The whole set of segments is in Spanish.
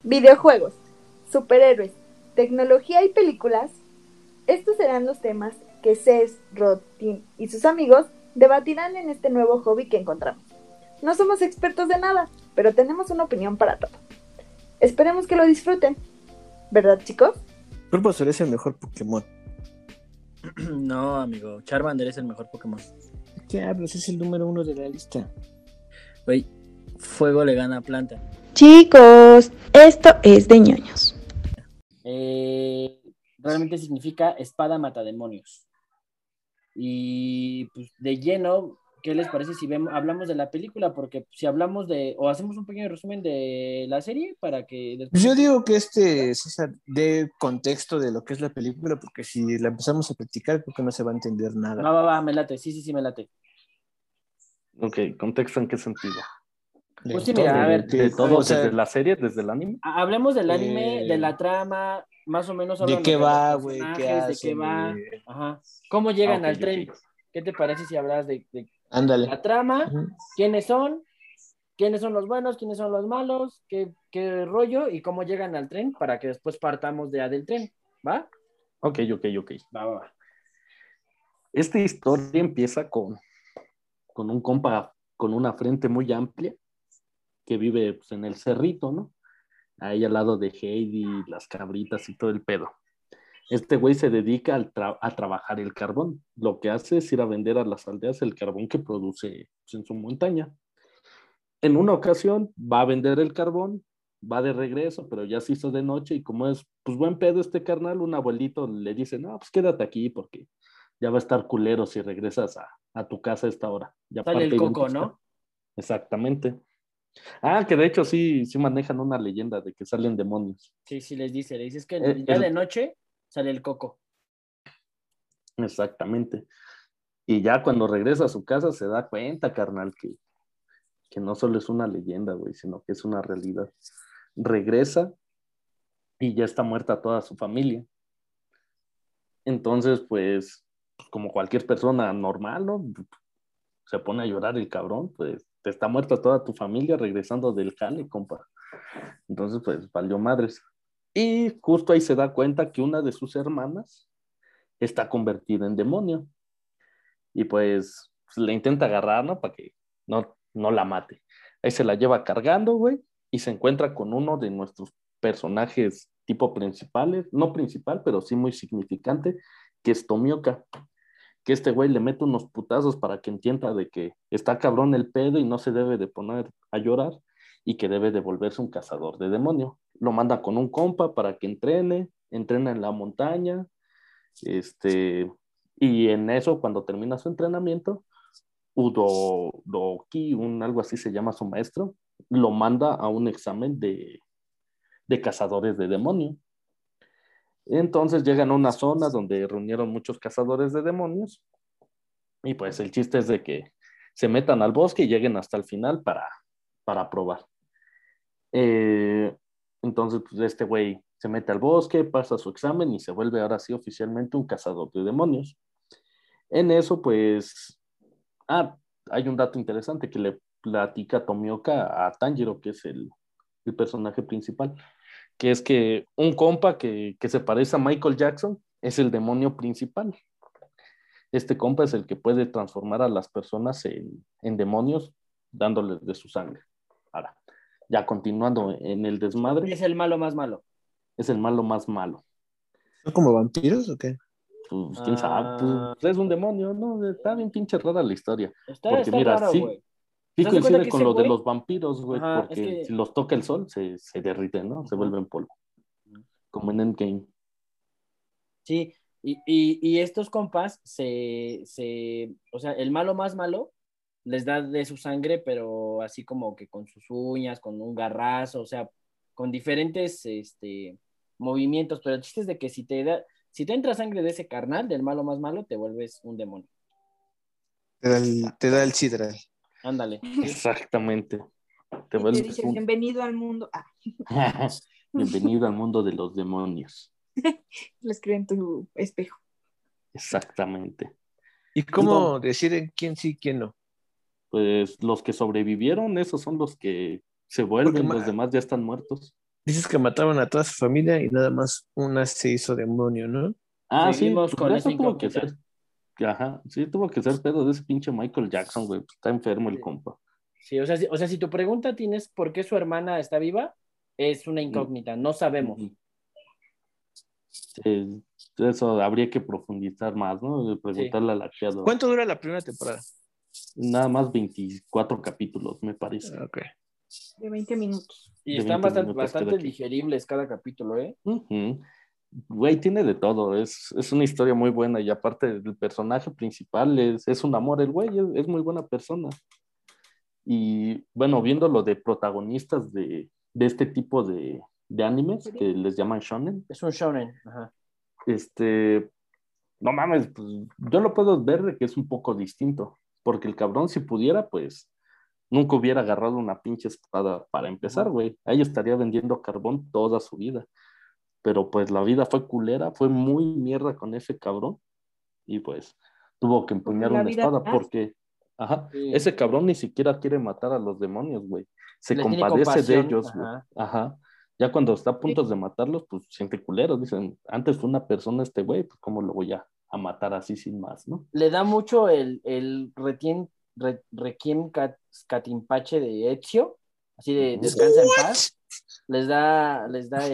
Videojuegos, superhéroes, tecnología y películas. Estos serán los temas que Cés, Rod, Tim y sus amigos debatirán en este nuevo hobby que encontramos. No somos expertos de nada, pero tenemos una opinión para todo. Esperemos que lo disfruten. ¿Verdad, chicos? Bulbasaur es el mejor Pokémon. No, amigo, Charmander es el mejor Pokémon. ¿Qué hablas? Es el número 1 de la lista. Güey, fuego le gana a planta. Chicos, esto es de ñoños. Realmente significa espada matademonios. Y pues de lleno, ¿qué les parece si hablamos de la película? Porque si hablamos o hacemos un pequeño resumen de la serie para que después... Yo digo que César, dé contexto de lo que es la película, porque si la empezamos a practicar, creo que no se va a entender nada. Va, me late, sí, me late. Ok, ¿contexto en qué sentido? Pues sí, mira, a ver. ¿De todo, desde la serie, desde el anime? Hablemos del anime, de la trama, más o menos. ¿De qué va, güey? ¿Qué hace? ¿De qué va? Ajá. ¿Cómo llegan al tren? ¿Qué te parece si hablas de la trama? ¿Quiénes son? ¿Quiénes son los buenos? ¿Quiénes son los malos? ¿Qué rollo? ¿Y cómo llegan al tren? Para que después partamos del tren, ¿va? Ok. Va. Esta historia empieza con un compa con una frente muy amplia que vive pues, en el cerrito, ¿no? Ahí al lado de Heidi, las cabritas y todo el pedo. Este güey se dedica a trabajar el carbón. Lo que hace es ir a vender a las aldeas el carbón que produce pues, en su montaña. En una ocasión va a vender el carbón, va de regreso, pero ya se hizo de noche y como es pues buen pedo este carnal, un abuelito le dice, no, pues quédate aquí porque ya va a estar culero si regresas a tu casa a esta hora. Ya sale el coco, ¿no? Exactamente. Que de hecho sí manejan una leyenda de que salen demonios. Sí, le dices que el día de noche sale el coco. Exactamente. Y ya cuando regresa a su casa se da cuenta, carnal, que no solo es una leyenda, güey, sino que es una realidad. Regresa y ya está muerta toda su familia. Entonces, pues, como cualquier persona normal, ¿no? Se pone a llorar el cabrón, pues, te está muerta toda tu familia regresando del jale, compa. Entonces, pues, valió madres. Y justo ahí se da cuenta que una de sus hermanas está convertida en demonio. Y pues le intenta agarrar, ¿no? Para que no la mate. Ahí se la lleva cargando, güey, y se encuentra con uno de nuestros personajes tipo principales, no principal, pero sí muy significante, que es Tomioka. Que este güey le mete unos putazos para que entienda de que está cabrón el pedo y no se debe de poner a llorar y que debe de volverse un cazador de demonio. Lo manda con un compa para que entrena en la montaña, y en eso, cuando termina su entrenamiento, Udoki, algo así se llama su maestro, lo manda a un examen de cazadores de demonio. Entonces llegan a una zona donde reunieron muchos cazadores de demonios y pues el chiste es de que se metan al bosque y lleguen hasta el final para probar. Entonces pues este güey se mete al bosque, pasa su examen y se vuelve ahora sí oficialmente un cazador de demonios. En eso pues hay un dato interesante que le platica Tomioka a Tanjiro, que es el personaje principal, que es que un compa que se parece a Michael Jackson es el demonio principal. Este compa es el que puede transformar a las personas en demonios dándoles de su sangre. Ahora, ya continuando en el desmadre. Es el malo más malo. Es el malo más malo. ¿Son como vampiros o qué? Pues quién sabe, pues es un demonio, ¿no? Está bien pinche rara la historia. Porque está mira, raro, sí, sí coincide con lo de los vampiros, güey, porque si los toca el sol se derriten, ¿no? Se vuelven polvo. Como en Endgame. Sí, y estos compas o sea, el malo más malo les da de su sangre, pero así como que con sus uñas, con un garrazo, o sea, con diferentes movimientos, pero el chiste es de que si te entra sangre de ese carnal, del malo más malo, te vuelves un demonio. Te da el sidral. Ándale. Exactamente. Te dice, bienvenido al mundo. Bienvenido al mundo de los demonios. Lo escribe en tu espejo. Exactamente. ¿Y cómo deciden quién sí y quién no? Pues los que sobrevivieron, esos son los que se vuelven, los demás ya están muertos. Dices que mataban a toda su familia y nada más una se hizo demonio, ¿no? Ah, sí, Seguimos pues con esa eso tuvo que incógnita. ser. Ajá, sí, tuvo que ser pedo de ese pinche Michael Jackson, güey. Pues, está enfermo el Sí. compa. Sí, o sea, si tu pregunta tienes por qué su hermana está viva, es una incógnita, no sabemos. Ujú. Eso habría que profundizar más, ¿no? De Sí. preguntarle a la creadora. ¿Cuánto dura la primera temporada? Nada más 24 capítulos, me parece. Ok. De 20 minutos. Y De están 20 minutos cada bastante quien. digeribles cada capítulo, ¿eh? Ujú. Güey, tiene de todo. Es una historia muy buena. Y aparte, el personaje principal es un amor. El güey es muy buena persona. Y bueno, viendo lo de protagonistas de este tipo de animes que les llaman shonen, Es un shonen. Ajá. este, no mames, pues, yo lo puedo ver de que es un poco distinto, porque el cabrón si pudiera, pues nunca hubiera agarrado una pinche espada para empezar, güey. Ahí estaría vendiendo carbón toda su vida. Pero pues la vida fue culera, fue muy mierda con ese cabrón y pues tuvo que Como empuñar en la una vida espada real. porque, ajá, Sí. ese cabrón ni siquiera quiere matar a los demonios, güey. Se Les tiene compadece de compasión. ellos, güey. Ajá. Ajá. Ya cuando está a Sí. punto de matarlos, pues siente culero. Dicen, antes fue una persona este güey, pues cómo lo voy a matar así sin más, ¿no? Le da mucho el Requiem Catinpache de Ezio, así de descansa en paz. Les da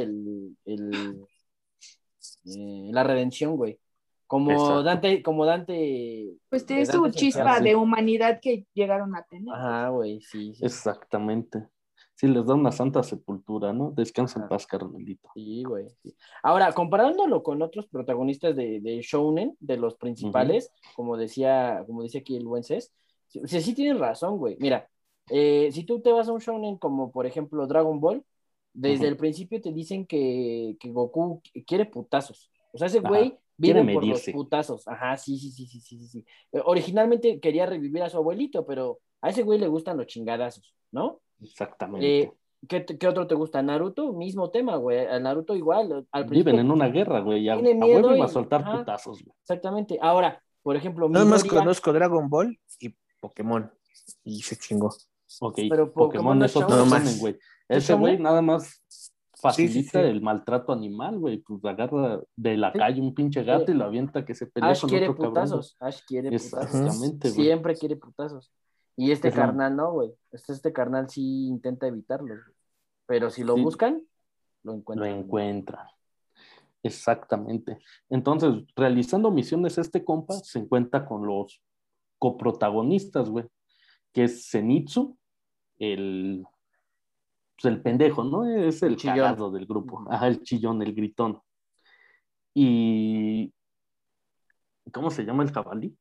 la redención, güey. Exacto. Como Dante, Pues de tiene su Dante chispa Inferno. de humanidad que llegaron a tener. Ajá, güey, sí, sí. Exactamente. Sí, les da una santa sepultura, ¿no? Descansa en Ajá. paz, carnalito. Sí, güey. Sí. Ahora, comparándolo con otros protagonistas de Shounen, de los Ujú, principales, como decía aquí el buen Cés, sí tienes razón, güey. Mira, si tú te vas a un Shounen como por ejemplo Dragon Ball, desde ujú. el principio te dicen que Goku quiere putazos. O sea, ese Ajá. güey Quiere vive por los medirse. putazos. Ajá, sí, sí, sí, sí, sí, sí, sí. Originalmente quería revivir a su abuelito, pero a ese güey le gustan los chingadazos, ¿no? Exactamente. Eh, ¿qué otro te gusta? Naruto, mismo tema, güey. Al Naruto igual. Al Viven principio en una guerra, güey. tiene A huevo miedo iba a y. soltar Ajá, putazos, güey. exactamente. Ahora, por ejemplo, Nada más Midoriya, conozco Dragon Ball y Pokémon. Y se chingó. Ok, pero Pokémon Pokémon no es es otro No shonen. shonen, más. güey. ¿Es Ese güey shonen? nada más Sí, sí, facilita sí. el maltrato animal, güey. Pues agarra de la Sí. calle un pinche gato y lo avienta que se pelea Ash con quiere otro cabrón, güey. putazos. Ash quiere putazos. Ujú. Exactamente, güey. Siempre quiere putazos. Y este Es la... carnal no, güey. Este carnal sí intenta evitarlos, güey. Pero si lo Sí, buscan, lo lo encuentran, güey. encuentra. Exactamente. Entonces, realizando misiones, este compa se encuentra con los coprotagonistas, güey, que es Zenitsu, el, pues el pendejo, ¿no? Es El el chillón. cagado del grupo. Ujú. Ajá, el chillón, el gritón. Y, ¿cómo se llama el jabalí?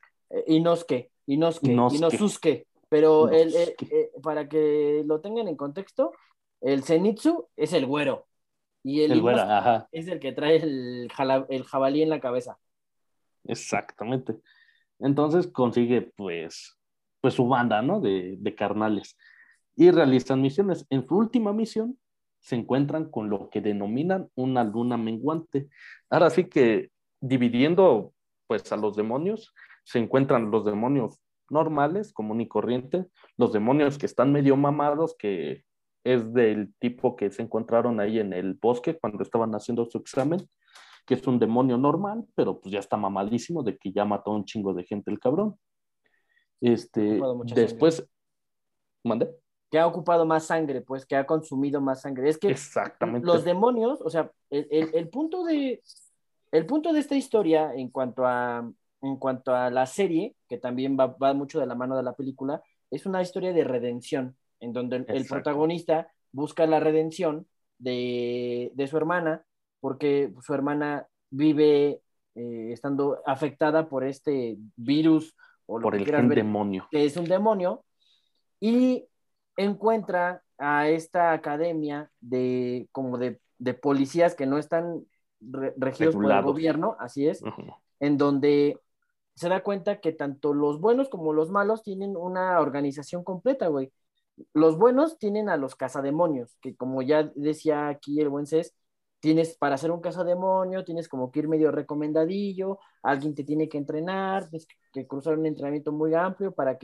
Inosuke. Inosuke. Pero Inosuke. para que lo tengan en contexto, el Zenitsu es el güero y el El güera, Inosuke ajá, es el que trae el jabalí en la cabeza. exactamente. Entonces consigue, pues su banda, ¿no? De carnales. Y realizan misiones. En su última misión se encuentran con lo que denominan una luna menguante. Ahora sí que dividiendo pues a los demonios, se encuentran los demonios normales, común y corriente, los demonios que están medio mamados, que es del tipo que se encontraron ahí en el bosque cuando estaban haciendo su examen, que es un demonio normal, pero pues ya está mamadísimo de que ya mató a un chingo de gente el cabrón. Que ha ocupado mucha sangre. Después, ¿mandé? Que ha ocupado más sangre, pues, que ha consumido más sangre. Es que los Exactamente. demonios, o sea, el punto de esta historia en cuanto a la serie, que también va mucho de la mano de la película, es una historia de redención, en donde el Exacto. protagonista busca la redención de su hermana, porque su hermana vive estando afectada por este virus o lo Por que el quieras gen ver, demonio. que es un demonio, y encuentra a esta academia como de policías que no están regidos por el Regulados. gobierno, así es, Ujú. en donde se da cuenta que tanto los buenos como los malos tienen una organización completa, güey. Los buenos tienen a los cazademonios, que como ya decía aquí el buen Cés, tienes para hacer un cazademonio, tienes como que ir medio recomendadillo, alguien te tiene que entrenar, tienes que cruzar un entrenamiento muy amplio para que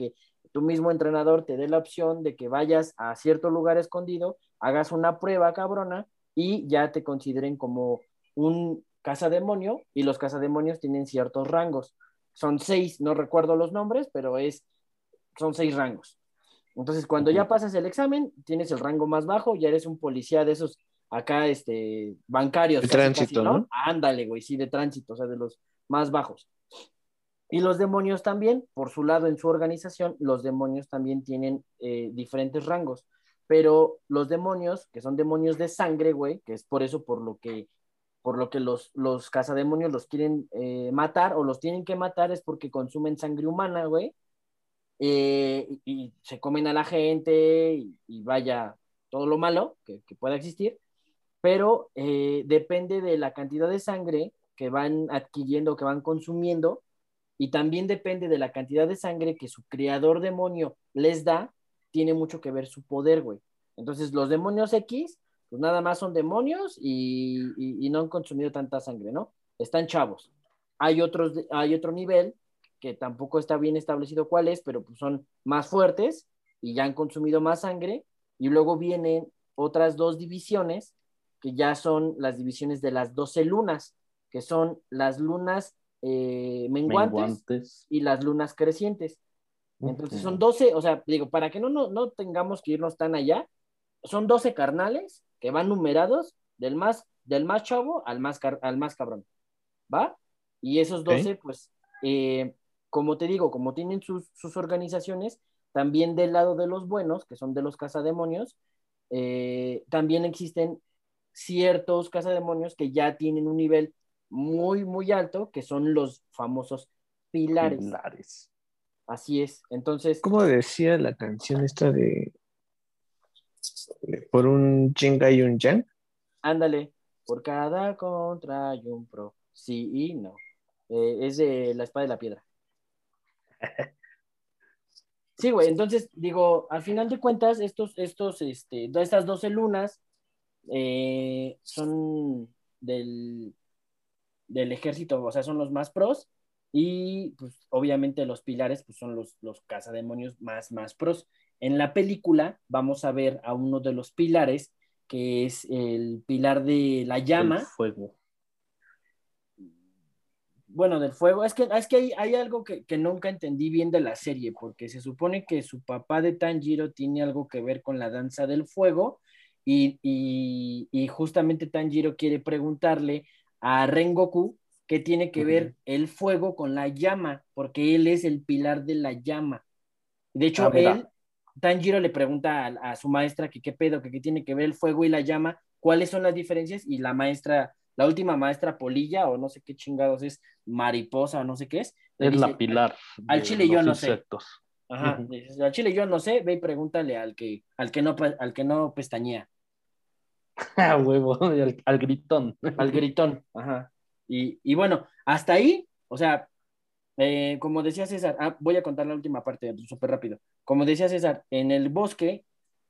tu mismo entrenador te dé la opción de que vayas a cierto lugar escondido, hagas una prueba cabrona y ya te consideren como un cazademonio, y los cazademonios tienen ciertos rangos. Son 6, no recuerdo los nombres, pero son 6 rangos. Entonces, cuando ya pasas el examen, tienes el rango más bajo, ya eres un policía de esos acá, bancarios, El casi, tránsito, ¿no? Ándale, güey, sí, de tránsito, o sea, de los más bajos. Y los demonios también, por su lado, en su organización, los demonios también tienen diferentes rangos. Pero los demonios, que son demonios de sangre, güey, que es por eso por lo que los cazademonios los quieren matar o los tienen que matar, es porque consumen sangre humana, güey, y se comen a la gente y vaya todo lo malo que pueda existir, pero depende de la cantidad de sangre que van adquiriendo, que van consumiendo, y también depende de la cantidad de sangre que su creador demonio les da, tiene mucho que ver su poder, güey. Entonces, los demonios X, pues nada más son demonios y no han consumido tanta sangre, ¿no? Están chavos. Hay otro nivel que tampoco está bien establecido cuál es, pero pues son más fuertes y ya han consumido más sangre. Y luego vienen otras 2 divisiones, que ya son las divisiones de las 12 lunas, que son las lunas menguantes y las lunas crecientes. Entonces son 12, o sea, digo, para que no tengamos que irnos tan allá, son 12 carnales que van numerados del más chavo al más cabrón, ¿va? Y esos 12, pues, como te digo, como tienen sus organizaciones, también del lado de los buenos, que son de los cazademonios, también existen ciertos cazademonios que ya tienen un nivel muy, muy alto, que son los famosos pilares. Así es. Entonces, ¿Cómo decía la canción esta de por un Jenga y un Yang? ándale, por cada contra hay un pro. Sí y no. Es de la espada y la piedra. Sí, güey, entonces digo, al final de cuentas, estas 12 lunas son del ejército, o sea, son los más pros, y pues obviamente los pilares pues son los cazademonios más pros. En la película vamos a ver a uno de los pilares, que es el pilar de la El llama. fuego. Bueno, del fuego. Es que hay algo que nunca entendí bien de la serie, porque se supone que su papá de Tanjiro tiene algo que ver con la danza del fuego, y justamente Tanjiro quiere preguntarle a Rengoku qué tiene que ver el fuego con la llama, porque él es el pilar de la llama. De hecho, Mira. Tanjiro le pregunta a su maestra que qué pedo, que qué tiene que ver el fuego y la llama, cuáles son las diferencias, y la última maestra polilla, o no sé qué chingados es, mariposa, o no sé qué es, le Es dice, la pilar al de chile yo los no sé. insectos. Ajá, dice, al chile yo no sé, ve y pregúntale al que no pestañea. Ah, huevo, al gritón. Al gritón, ajá. Y bueno, hasta ahí, o sea, como decía César, voy a contar la última parte súper rápido. Como decía César, en el bosque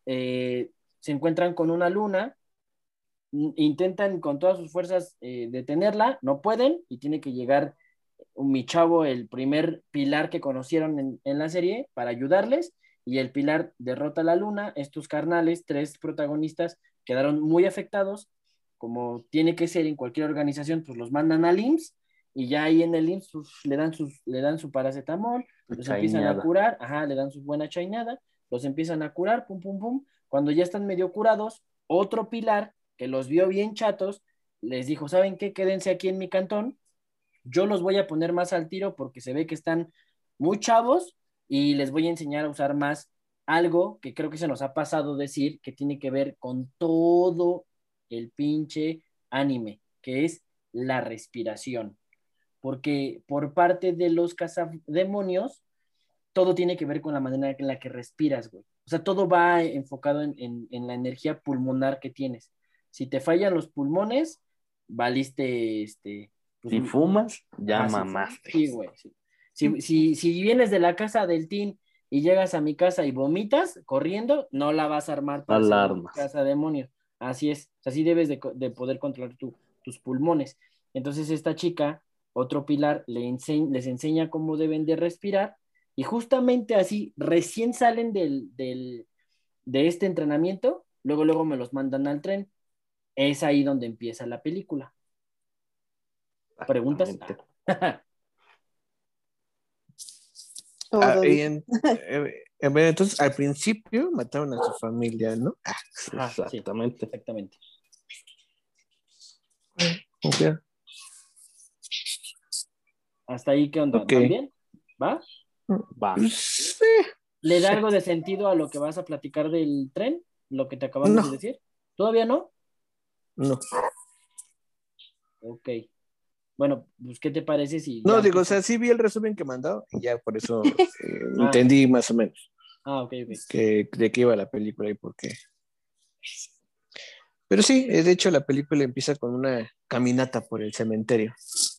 se encuentran con una luna, intentan con todas sus fuerzas detenerla, no pueden, y tiene que llegar mi chavo, el primer pilar que conocieron en la serie, para ayudarles, y el pilar derrota a la luna. Estos carnales, 3 protagonistas, quedaron muy afectados, como tiene que ser en cualquier organización, pues los mandan al IMSS, y ya ahí en el IMSS pues, le dan su paracetamol, los empiezan a Chañada. curar, ajá, le dan su buena chainada, los empiezan a curar, pum, pum, pum. Cuando ya están medio curados, otro pilar que los vio bien chatos, les dijo, ¿saben qué? Quédense aquí en mi cantón, yo los voy a poner más al tiro porque se ve que están muy chavos, y les voy a enseñar a usar más algo que creo que se nos ha pasado decir, que tiene que ver con todo el pinche anime, que es la respiración. Porque por parte de los cazademonios, todo tiene que ver con la manera en la que respiras, güey. O sea, todo va enfocado en la energía pulmonar que tienes. Si te fallan los pulmones, valiste, pues, Si fumas, ya ajá, mamaste. sí, güey. Sí. Si vienes de la casa del teen y llegas a mi casa y vomitas corriendo, no la vas a armar para ser Alarmas. casa demonio. Así es. Así debes de poder controlar tus pulmones. Entonces esta chica, otro pilar, les enseña cómo deben de respirar, Y justamente así, recién salen de este entrenamiento, luego me los mandan al tren. Es ahí donde empieza la película. ¿Preguntas? Exactamente. Todo Bueno, entonces al principio mataron a su familia, ¿no? Ajá, sí, Exactamente. exactamente. Ok. Hasta ahí, ¿qué onda? Ok. ¿Van bien? ¿Va? Va. Sí. ¿Le da algo de sentido a lo que vas a platicar del tren? Lo que te acabamos No. de decir. ¿Todavía no? No. Ok. Bueno, pues, ¿qué te parece si No, ya digo, o empiezo? sea, sí vi el resumen que mandó y ya por eso Ah. entendí más o menos Ok. de qué iba la película y por qué. Pero sí, de hecho la película empieza con una caminata por el cementerio.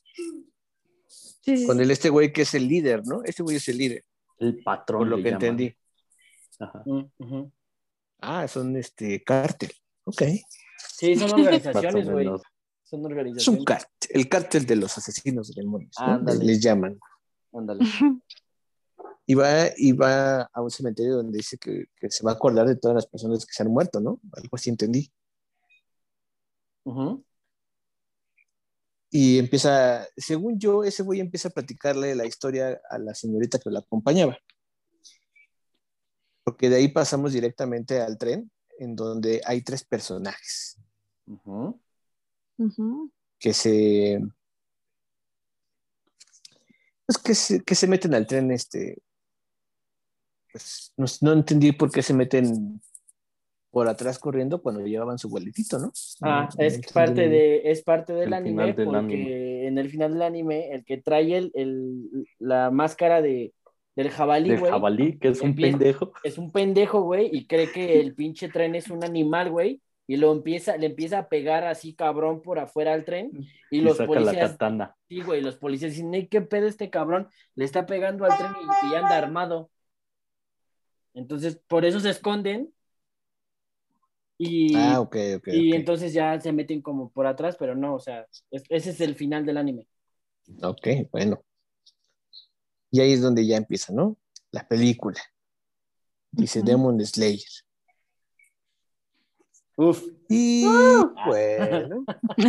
Sí. Con este güey que es el líder, ¿no? Este güey es el líder, El por patrón lo le que llaman. entendí. Ajá. Ujú. Son cártel. Ok. Sí, son Más o organizaciones, güey. menos. Son Es un organizaciones. cártel, el cártel de los asesinos de demonios, ¿no? Ándale. Les llaman. Ándale. Y va a un cementerio donde dice que se va a acordar de todas las personas que se han muerto, ¿no? Algo así entendí. Ujú. Y empieza, según yo, ese güey empieza a platicarle la historia a la señorita que lo acompañaba. Porque de ahí pasamos directamente al tren, en donde hay tres personajes Ujú. que se, pues que se meten al tren, pues no entendí por qué se meten por atrás corriendo cuando llevaban su boletito, ¿no? No Es entendí muy bien. es parte del El anime final del anime. porque en el final del anime el que trae la máscara del jabalí, Del güey, jabalí, que es un empieza, pendejo. es un pendejo, güey, y cree que el pinche tren es un animal, güey, y le empieza a pegar así cabrón por afuera al tren, y Y los saca la policías, katana. sí, güey, los policías dicen, "Ey, ¿qué pedo este cabrón? Le está pegando al tren y anda armado." Entonces, por eso se esconden y, Ok, ok, y ok. entonces ya se meten como por atrás, pero no, o sea, ese es el final del anime. Ok, bueno. Y ahí es donde ya empieza, ¿no? La película. Dice Demon Slayer. Uf. Y Ah. bueno,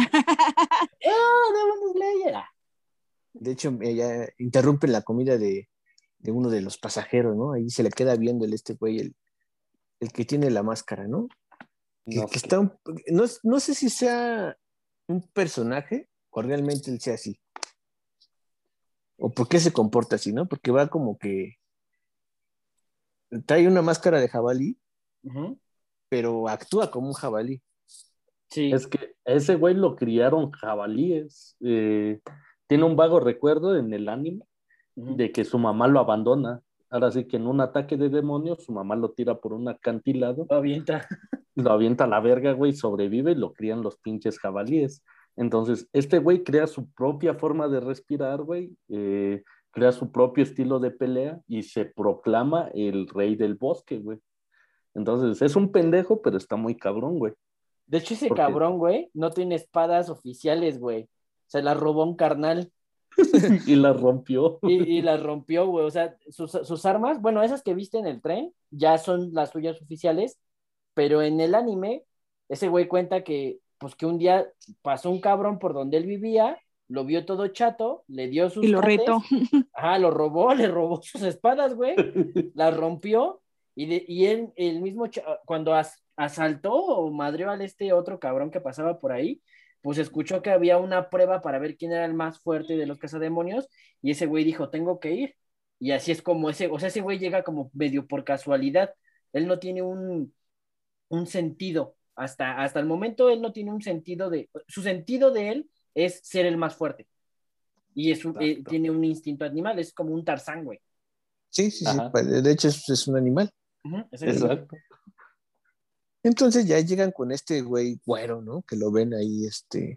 Demon Slayer. de hecho, ella interrumpe la comida de uno de los pasajeros, ¿no? Ahí se le queda viendo este güey, el que tiene la máscara, ¿no? No Que sé. está no sé si sea un personaje o realmente él sea así. O por qué se comporta así, ¿no? Porque va como que trae una máscara de jabalí, Ujú. pero actúa como un jabalí. Sí. Es que ese güey lo criaron jabalíes. Tiene un vago recuerdo en el anime Ujú. de que su mamá lo abandona. Ahora sí que en un ataque de demonios, su mamá lo tira por un acantilado, Lo avienta. lo avienta a la verga, güey, sobrevive y lo crían los pinches jabalíes. Entonces, este güey crea su propia forma de respirar, güey, crea su propio estilo de pelea y se proclama el rey del bosque, güey. Entonces, es un pendejo, pero está muy cabrón, güey. De hecho, ese Porque cabrón, güey, no tiene espadas oficiales, güey. Se las robó un carnal y la rompió. y las rompió, güey. O sea, sus armas, bueno, esas que viste en el tren, ya son las suyas oficiales, pero en el anime, ese güey cuenta que, pues que un día pasó un cabrón por donde él vivía, lo vio todo chato, le dio Y sus lo reto. cates, ajá, lo robó, le robó sus espadas, güey, las rompió, y él, el mismo, cuando asaltó o madreó al otro cabrón que pasaba por ahí, pues escuchó que había una prueba para ver quién era el más fuerte de los cazademonios, y ese güey dijo, tengo que ir, y así es como o sea, ese güey llega como medio por casualidad, él no tiene un sentido. Hasta el momento él no tiene un sentido su sentido de él es ser el más fuerte. Y Exacto. tiene un instinto animal, es como un Tarzán, güey. Sí, sí, sí. Ajá, De hecho, es un animal. Exactamente. exacto. Entonces ya llegan con este güey güero, ¿no? Que lo ven ahí,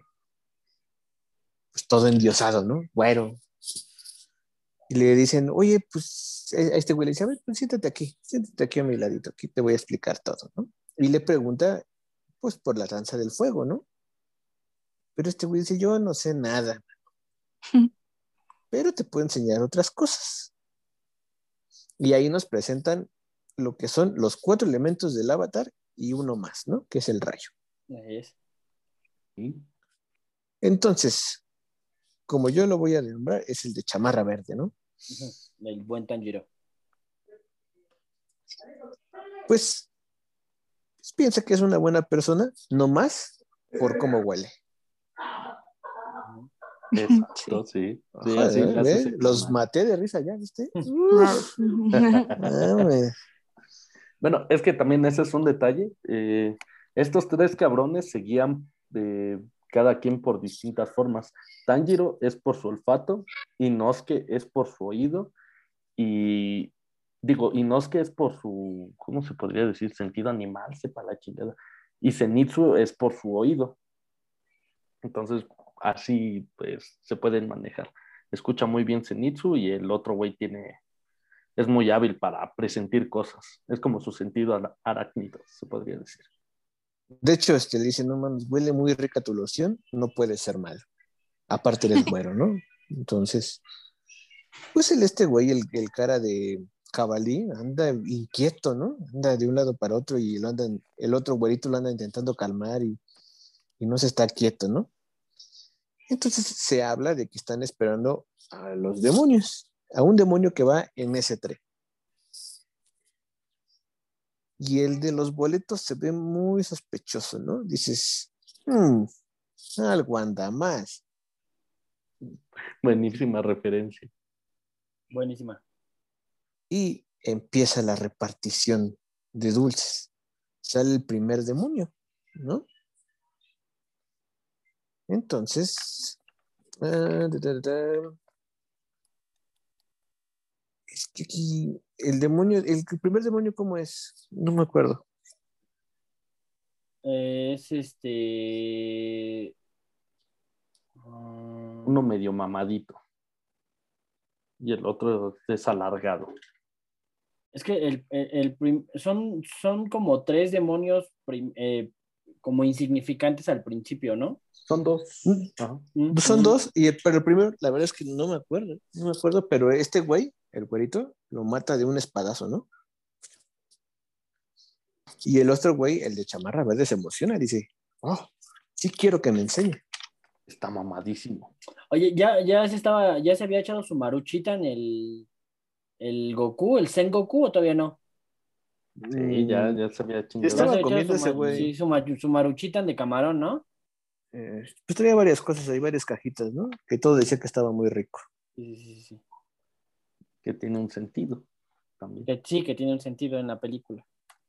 pues todo endiosado, ¿no? Güero. Y le dicen, oye, pues a este güey le dice, a ver, pues siéntate aquí a mi ladito, aquí te voy a explicar todo, ¿no? Y le pregunta, pues por la danza del fuego, ¿no? Pero este güey dice, yo no sé nada, pero te puedo enseñar otras cosas. Y ahí nos presentan lo que son los 4 elementos del avatar y uno más, ¿no? Que es el rayo. Ahí es. Sí. Entonces, como yo lo voy a nombrar, es el de chamarra verde, ¿no? Ujú. El buen Tanjiro. Pues piensa que es una buena persona, no más por cómo huele. Ujú. Exacto, sí. Sí, Ajá, así le hace ese los canal. maté de risa ya, ¿viste? Uf, Bueno, es que también ese es un detalle. Estos 3 cabrones seguían cada quien por distintas formas. Tanjiro es por su olfato, Inosuke es por su oído y Inosuke es por su, ¿cómo se podría decir? Sentido animal, sepa la chingada. Y Zenitsu es por su oído. Entonces, así pues se pueden manejar. Escucha muy bien Zenitsu y el otro güey es muy hábil para presentir cosas. Es como su sentido arácnido, se podría decir. de hecho, le dice, no mames, huele muy rica tu loción, no puede ser malo. Aparte eres güero, ¿no? Entonces, pues este güey, el cara de jabalí, anda inquieto, ¿no? Anda de un lado para otro y el otro güerito lo anda intentando calmar y no se está quieto, ¿no? Entonces se habla de que están esperando a los demonios, a un demonio que va en ese tren. Y el de los boletos se ve muy sospechoso, ¿no? Dices, algo anda más. Buenísima referencia. Buenísima. Y empieza la repartición de dulces. Sale el primer demonio, ¿no? Entonces, es que aquí el demonio, el primer demonio, ¿cómo es? No me acuerdo. Es Uno medio mamadito y el otro desalargado. Es que son como 3 demonios como insignificantes al principio, ¿no? Son 2. Mm, Ajá. Son Ujú. dos, pero el primero, la verdad es que no me acuerdo, pero este güey, el güerito, lo mata de un espadazo, ¿no? Y el otro güey, el de chamarra verde, se emociona, dice, oh, sí quiero que me enseñe. Está mamadísimo. Oye, ya se había echado su maruchita en el Goku, el Sen Goku, ¿o todavía no? Sí, ya, Mm, ya se había ya Ya chingado. se estaba había echado comiendo ese güey. sí, su maruchita de camarón, ¿no? Pues traía varias cosas ahí, varias cajitas, ¿no? Que todo decía que estaba muy rico. Sí, sí, sí, sí. Que tiene un sentido también. Que sí, que tiene un sentido en la película.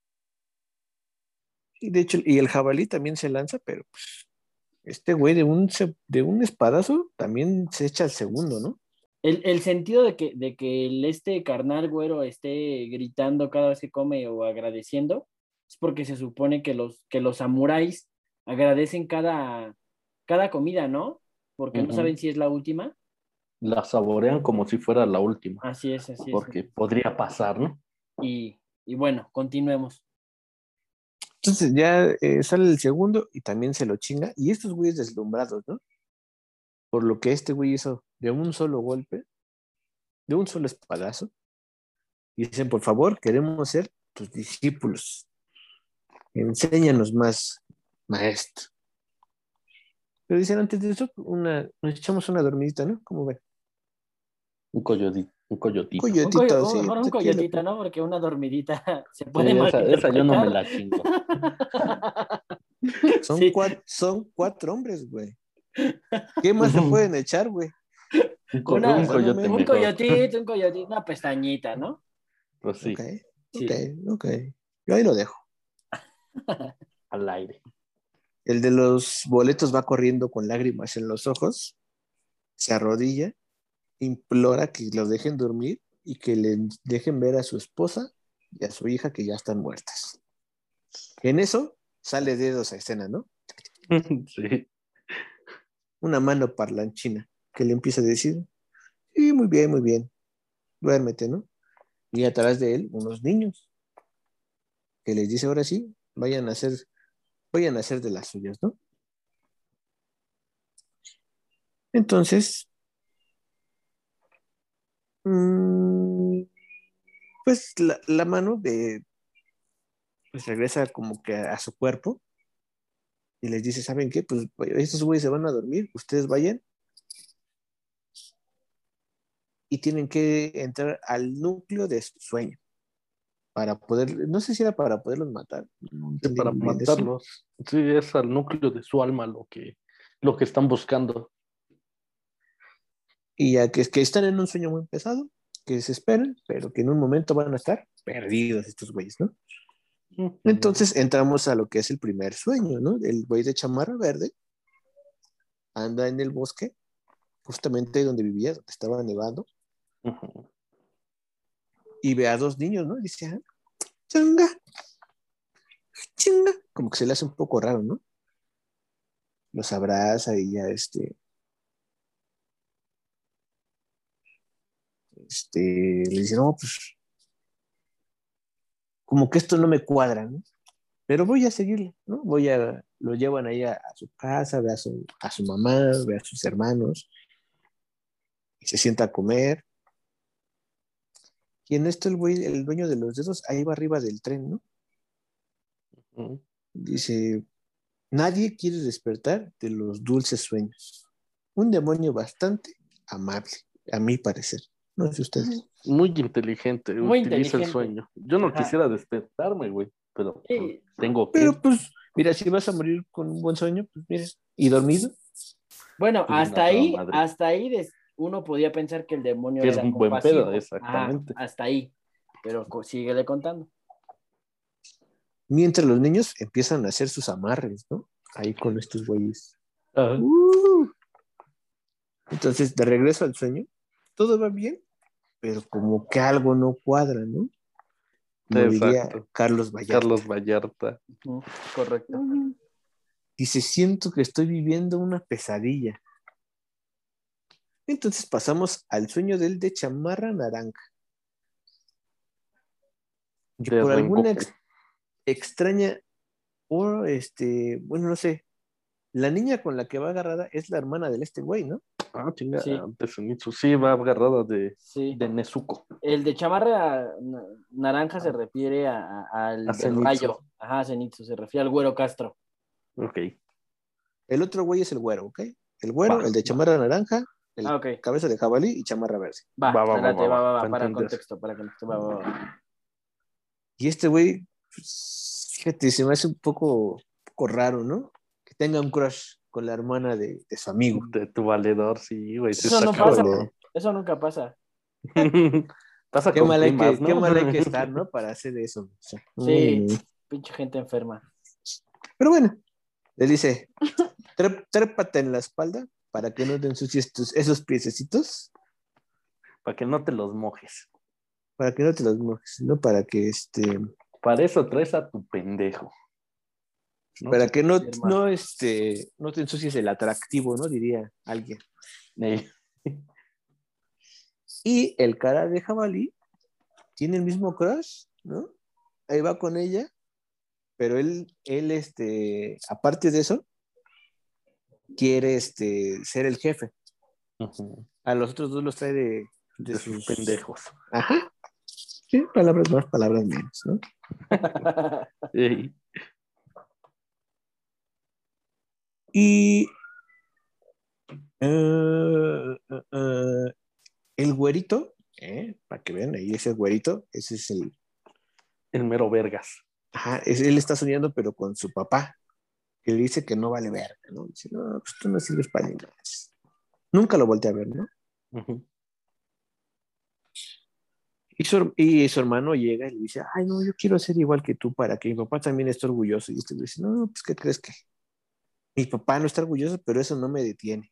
Y de hecho, y el jabalí también se lanza, pero pues, este güey de un espadazo también se echa al segundo, ¿no? El sentido de que este carnal güero esté gritando cada vez que come o agradeciendo es porque se supone que los samuráis agradecen cada comida, ¿no? Porque no saben Ujú. si es la última. La saborean como si fuera la última, Así es, así es. porque podría pasar, ¿no? Y bueno, continuemos. Entonces ya sale el segundo y también se lo chinga. Y estos güeyes deslumbrados, ¿no? Por lo que este güey hizo de un solo golpe, de un solo espadazo. Y dicen, por favor, queremos ser tus discípulos. Enséñanos más, maestro. Pero dicen antes de eso, nos echamos una dormidita, ¿no? ¿Cómo ven? Un coyotito. Coyotito, sí, Mejor un aquí coyotito, ¿no? Porque una dormidita se Sí, puede esa yo no me malinterpretar. la chingo. son Sí, cuatro, son 4 hombres, güey. ¿Qué más se pueden echar, güey? Un coyote un mejor. coyotito, una pestañita, ¿no? Pues Ok, sí, ok, Sí. ok. Yo ahí lo dejo. al aire. El de los boletos va corriendo con lágrimas en los ojos, se arrodilla, implora que los dejen dormir y que le dejen ver a su esposa y a su hija que ya están muertas. En eso sale dedos a escena, ¿no? Sí. Una mano parlanchina que le empieza a decir, sí, muy bien, duérmete, ¿no? Y atrás de él unos niños que les dice, ahora sí, vayan a hacer de las suyas, ¿no? Entonces, mm, pues la mano pues regresa como que a su cuerpo y les dice, ¿saben qué? Pues estos güeyes se van a dormir, ustedes vayan y tienen que entrar al núcleo de su sueño para poder, no sé si era para poderlos matar, no Sí, entendí para muy bien eso. matarlos. Sí, es al núcleo de su alma lo que están buscando. Y ya que están en un sueño muy pesado, que se esperan, pero que en un momento van a estar perdidos estos güeyes, ¿no? Ujú. Entonces entramos a lo que es el primer sueño, ¿no? El güey de chamarra verde anda en el bosque, justamente donde vivía, donde estaba nevando, Ujú. y ve a dos niños, ¿no? Y dice, ah, changa, chinga, como que se le hace un poco raro, ¿no? Los abraza y ya le dice, no, pues como que esto no me cuadra, ¿no? Pero voy a seguirle, ¿no? Lo llevan ahí a su casa, ve a su mamá, ve a sus hermanos, y se sienta a comer. Y en esto el güey, el dueño de los dedos, ahí va arriba del tren, ¿no? Ujú. Dice, nadie quiere despertar de los dulces sueños. Un demonio bastante amable, a mi parecer. No sé ustedes. Muy inteligente, Muy utiliza el inteligente. sueño. Yo no Ajá. quisiera despertarme, güey, pero pues, Sí. tengo Pero que, pues, mira, si vas a morir con un buen sueño, pues mira, y dormido, Bueno, pues a toda madre. uno podía pensar que el demonio Que es era un buen pedo, compasivo. Ajá, exactamente. hasta ahí. Pero síguele contando. mientras los niños empiezan a hacer sus amarres, ¿no? Ahí con estos güeyes. Ajá. Entonces, de regreso al sueño, todo va bien, pero como que algo no cuadra, ¿no? Como diría Exacto. Carlos Vallarta. Carlos Vallarta. Ujú, correcto. Dice, siento que estoy viviendo una pesadilla. Entonces pasamos al sueño del de chamarra naranja. Y De por alguna Rengoku. extraña, o bueno, no sé, la niña con la que va agarrada es la hermana del este güey, ¿no? Ah, chinga, Sí, de Zenitsu. Sí, va agarrada sí. de Nezuko. El de chamarra naranja se refiere A al de Zenitsu. rayo. Ajá, Zenitsu, se refiere al güero Castro. Ok. El otro güey es el güero, ¿ok? El Va, güero, el de va. chamarra naranja, el Ah, ok. cabeza de jabalí y chamarra verde. Va, Va, me va, late, va, va. va, Para entender. para contexto, va, va, va. Y este güey, pues, fíjate, se me hace un poco raro, ¿no? Que tenga un crush con la hermana de su amigo. De tu valedor, sí, güey, sí Eso está no pasa, cabrón. Híjole, bro. Eso nunca pasa. Pasa con primas, qué ¿no? mal hay que estar, ¿no? Para hacer eso. O sea, Sí, pinche gente enferma. pero bueno, le dice, trépate en la espalda para que no te ensucies esos piececitos, Para que no te los mojes. para que no te los mojes, ¿no? Para eso traes a tu pendejo. ¿No? Para que no, Enferma. no, no te ensucies el atractivo, ¿no? Diría alguien. Ey. Y el cara de jabalí tiene el mismo crush, ¿no? Ahí va con ella, pero aparte de eso, quiere, ser el jefe. Ujú. A los otros dos los trae de De sus sus... pendejos. Ajá, sí, palabras más, palabras menos, ¿no? Ey. Y uh, el güerito, para que vean, ahí ese güerito, ese es El mero vergas. ajá, él está soñando, pero con su papá, que le dice que no vale verga, ¿no? Dice, no, pues tú no sirves para ni más. Nunca lo volteé a ver, ¿no? Ujú. Y su hermano llega y le dice, ay, no, yo quiero ser igual que tú para que mi papá también esté orgulloso. Y este le dice, no, pues, ¿qué crees que? Mi papá no está orgulloso, pero eso no me detiene.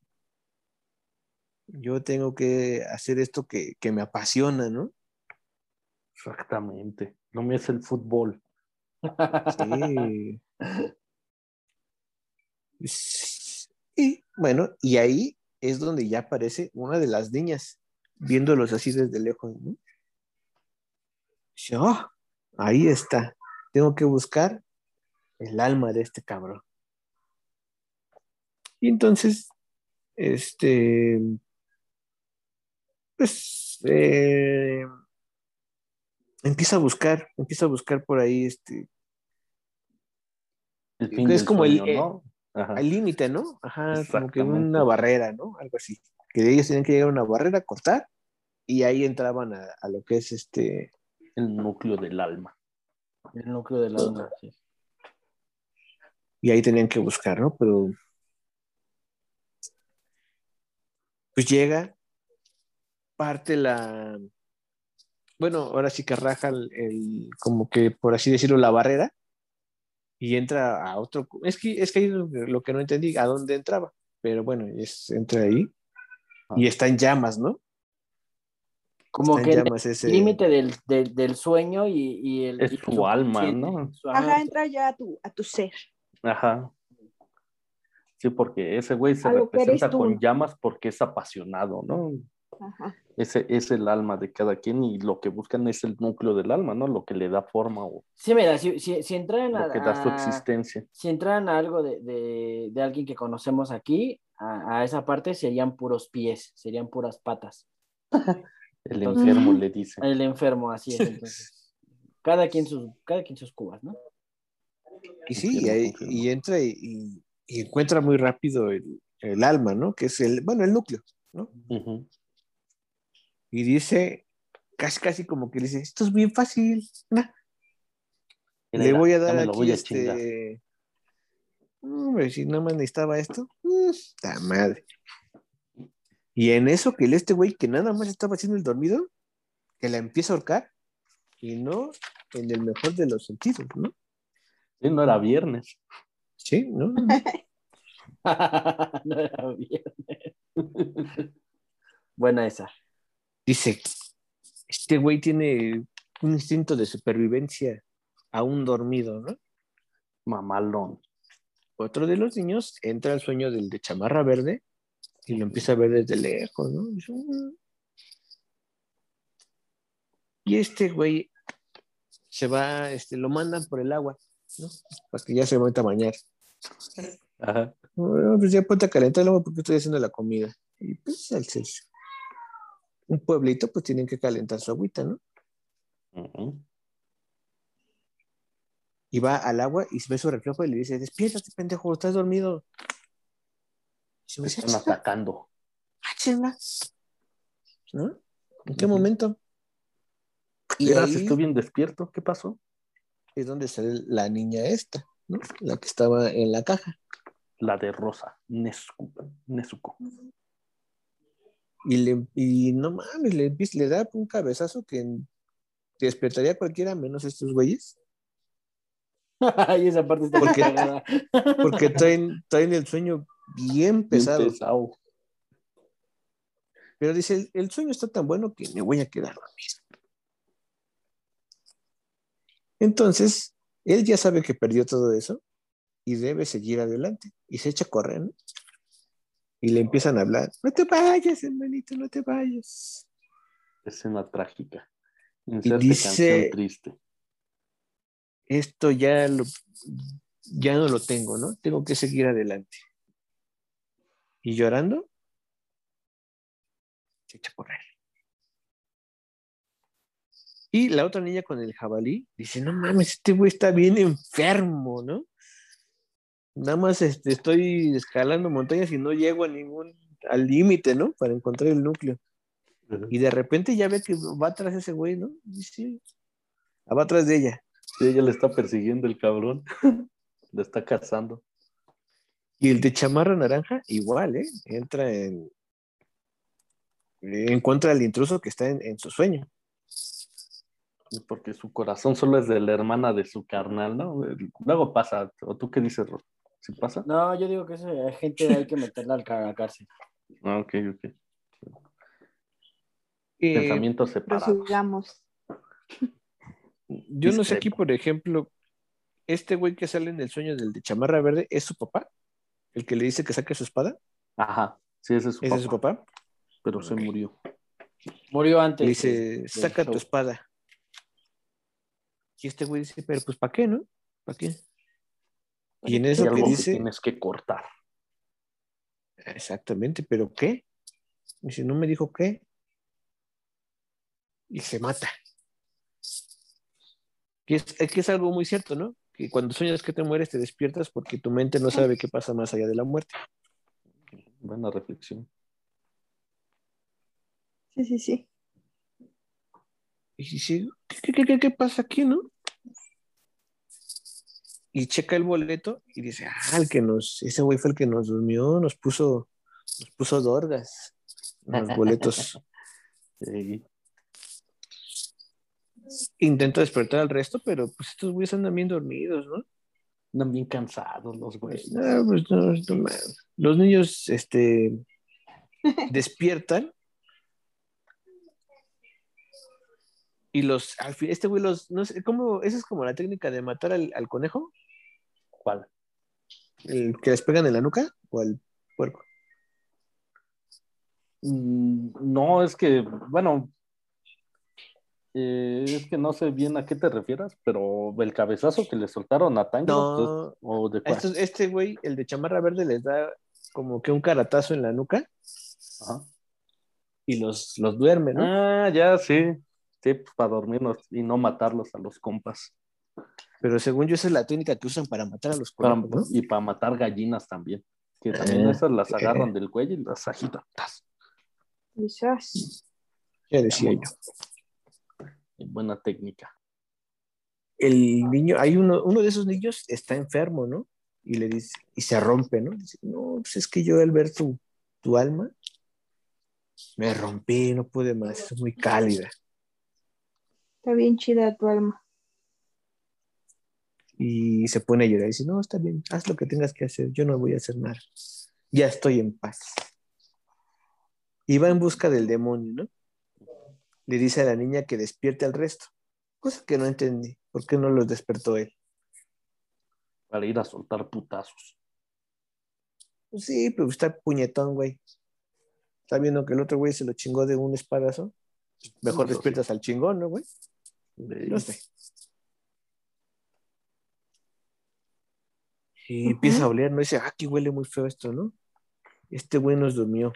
Yo tengo que hacer esto que me apasiona, ¿no? Exactamente. No me es el fútbol. Sí. Y bueno, y ahí es donde ya aparece una de las niñas, viéndolos así desde lejos, ¿no? Dice, oh, ahí está. Tengo que buscar el alma de este cabrón. Y entonces, este, pues, empieza a buscar por ahí, El fin es del como sueño, ¿no? Ajá, el límite, ¿no? Ajá, como que exactamente. una barrera, ¿no? Algo así. Que ellos tenían que llegar a una barrera, cortar, y ahí entraban a lo que es El núcleo del alma. El núcleo del alma, sí. y ahí tenían que buscar, ¿no? Pero pues llega, parte bueno, ahora sí que raja como que por así decirlo, la barrera, y entra a otro, es que ahí lo que no entendí, a dónde entraba, pero bueno, entra ahí, y Ah, está en llamas, ¿no? Como Está en que en llamas el límite del sueño es y el su alma, subconsciente. ¿no? Ajá, entra ya a tu ser, Ajá. Sí, porque ese güey se a lo que eres representa con tú. llamas porque es apasionado, ¿no? Ajá. Ese es el alma de cada quien y lo que buscan es el núcleo del alma, ¿no? Lo que le da forma o Sí, mira, si entraran lo que da su existencia. si entraran a algo de alguien que conocemos aquí, a esa parte serían puros pies, serían puras patas. El Entonces, enfermo Ujú. le dice. el enfermo, así es. Entonces, cada quien sus cubas, ¿no? Y sí, Confirmo, y confirmo. entra y encuentra muy rápido el alma, ¿no? Que es bueno, el núcleo, ¿no? Ujú. Y dice, casi como que le dice, esto es bien fácil, nah, Mira, le mira, voy a ya dar me lo aquí voy a chingar. hombre, si nada más necesitaba esto, ta madre. Y en eso que güey que nada más estaba haciendo el dormido, que la empieza a ahorcar, y no en el mejor de los sentidos, ¿no? Sí, no era viernes. Sí, no. No era bien. Buena esa. Dice, este güey tiene un instinto de supervivencia aún dormido, ¿no? Mamalón. Otro de los niños entra al sueño del de chamarra verde y lo empieza a ver desde lejos, ¿no? Dice, Y este güey se va, lo mandan por el agua, ¿no? Para que ya se vuelva a bañar. Ajá. Bueno, pues ya ponte a calentar el agua porque estoy haciendo la comida. Y pues un pueblito, pues tienen que calentar su agüita, ¿no? Ujú. Y va al agua y se ve su reflejo y le dice, despiértate, pendejo, estás dormido. Y se me Te dice, están atacando. chinga, ¿no? ¿En qué Ujú. momento? Y Verás, estoy ahí bien despierto. ¿Qué pasó? es donde sale la niña esta, ¿no? La que estaba en la caja. La de Rosa. Nezuko. Y no mames, le da un cabezazo que despertaría a cualquiera menos estos güeyes. Y esa parte está bien Porque, cagada. porque traen el sueño bien Bien pesado. pesado. Pero dice, el sueño está tan bueno que me voy a quedar dormido. Entonces, él ya sabe que perdió todo eso y debe seguir adelante. Y se echa a correr, ¿no? Y le empiezan a hablar, no te vayas, hermanito, no te vayas. Escena trágica. Y Inserte canción dice, triste. esto ya no lo tengo, ¿no? Tengo que seguir adelante. Y llorando, se echa a correr. Y la otra niña con el jabalí dice, no mames, este güey está bien enfermo, ¿no? Nada más estoy escalando montañas y no llego al límite, ¿no? Para encontrar el núcleo. Ujú. Y de repente ya ve que va atrás ese güey, ¿no? Y sí, va atrás de ella. Sí, ella le está persiguiendo el cabrón. Le está cazando. Y el de chamarra naranja, igual, ¿eh? Encuentra al intruso que está en su sueño. Porque su corazón solo es de la hermana de su carnal, ¿no? Luego pasa. ¿O tú qué dices, Ro? ¿Sí pasa? No, yo digo que esa gente hay que meterla a la cárcel. Ah, ok, ok. Eh, Pensamientos separados. Prosigamos. yo no sé aquí, Discrepo. por ejemplo, este güey que sale en el sueño del de chamarra verde, ¿es su papá? ¿El que le dice que saque su espada? Ajá, sí, ese es su ¿Ese es su papá, papá? pero se Ok. murió. Murió Le antes dice, del saca tu show. espada. Y este güey dice, pero pues ¿para qué, no? ¿Para qué? Y en Hay eso que algo que dice, tienes que cortar. exactamente, ¿pero qué? Dice, no me dijo qué. Y se mata. Que es algo muy cierto, ¿no? Que cuando sueñas que te mueres, te despiertas porque tu mente no sabe qué pasa más allá de la muerte. Buena reflexión. Sí, sí, sí. Y dice, ¿qué pasa aquí, no? Y checa el boleto y dice, ese güey fue el que nos durmió, nos puso dorgas en los boletos. Sí. Intenta despertar al resto, pero pues estos güeyes andan bien dormidos, ¿no? Andan bien cansados los güeyes. Pues no mames. Los niños, despiertan y al fin, este güey no sé, ¿cómo? Esa es como la técnica de matar al conejo, ¿Cuál? el que les pegan en la nuca o al puerco. No, es que, bueno, es que no sé bien a qué te refieras, pero el cabezazo que le soltaron a Tanjiro, pues, No, o de cuál. este güey, el de chamarra verde, les da como que un caratazo en la nuca Ajá. y los duerme, ¿no? Ah, ya, sí. Sí, pues, para dormirnos y no matarlos a los compas. Pero según yo, esa es la técnica que usan para matar a los conejos, ¿no? Y para matar gallinas también. Que también Ah, esas las agarran eh, del cuello y las agitan. ¡Tas! Quizás. ya Ya, decía muy yo. buena técnica. El niño, hay uno de esos niños está enfermo, ¿no? Y le dice, y se rompe, ¿no? Dice, no, pues es que yo al ver tu alma, me rompí, no pude más, es muy cálida. Está bien chida tu alma. Y se pone a llorar y dice, no, está bien, haz lo que tengas que hacer, yo no voy a hacer nada. Ya estoy en paz. Y va en busca del demonio, ¿no? Le dice a la niña que despierte al resto, cosa que no entendí. ¿Por qué no los despertó él? Para ir a soltar putazos. Pues sí, pero está puñetón, güey. Está viendo que el otro güey se lo chingó de un espadazo. Mejor Eso sí. despiertas al chingón, ¿no, güey? No sé. Y empieza a Ujú. oler, ¿no? Dice, aquí huele muy feo esto, ¿no? Este güey nos durmió.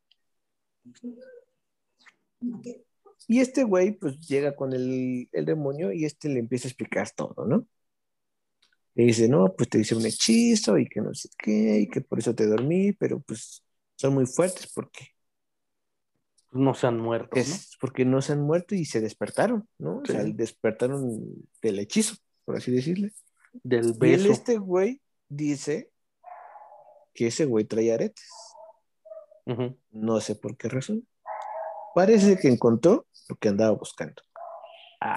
Y este güey, pues llega con el demonio y le empieza a explicar todo, ¿no? Le dice, no, pues te hice un hechizo y que no sé qué, y que por eso te dormí, pero pues son muy fuertes No se han muerto, ¿no? porque no se han muerto y se despertaron, ¿no? O Sí. sea, despertaron del hechizo, por así decirle. Del Y beso. güey dice que ese güey trae aretes. Ujú. No sé por qué razón. Parece que encontró lo que andaba buscando. Ah,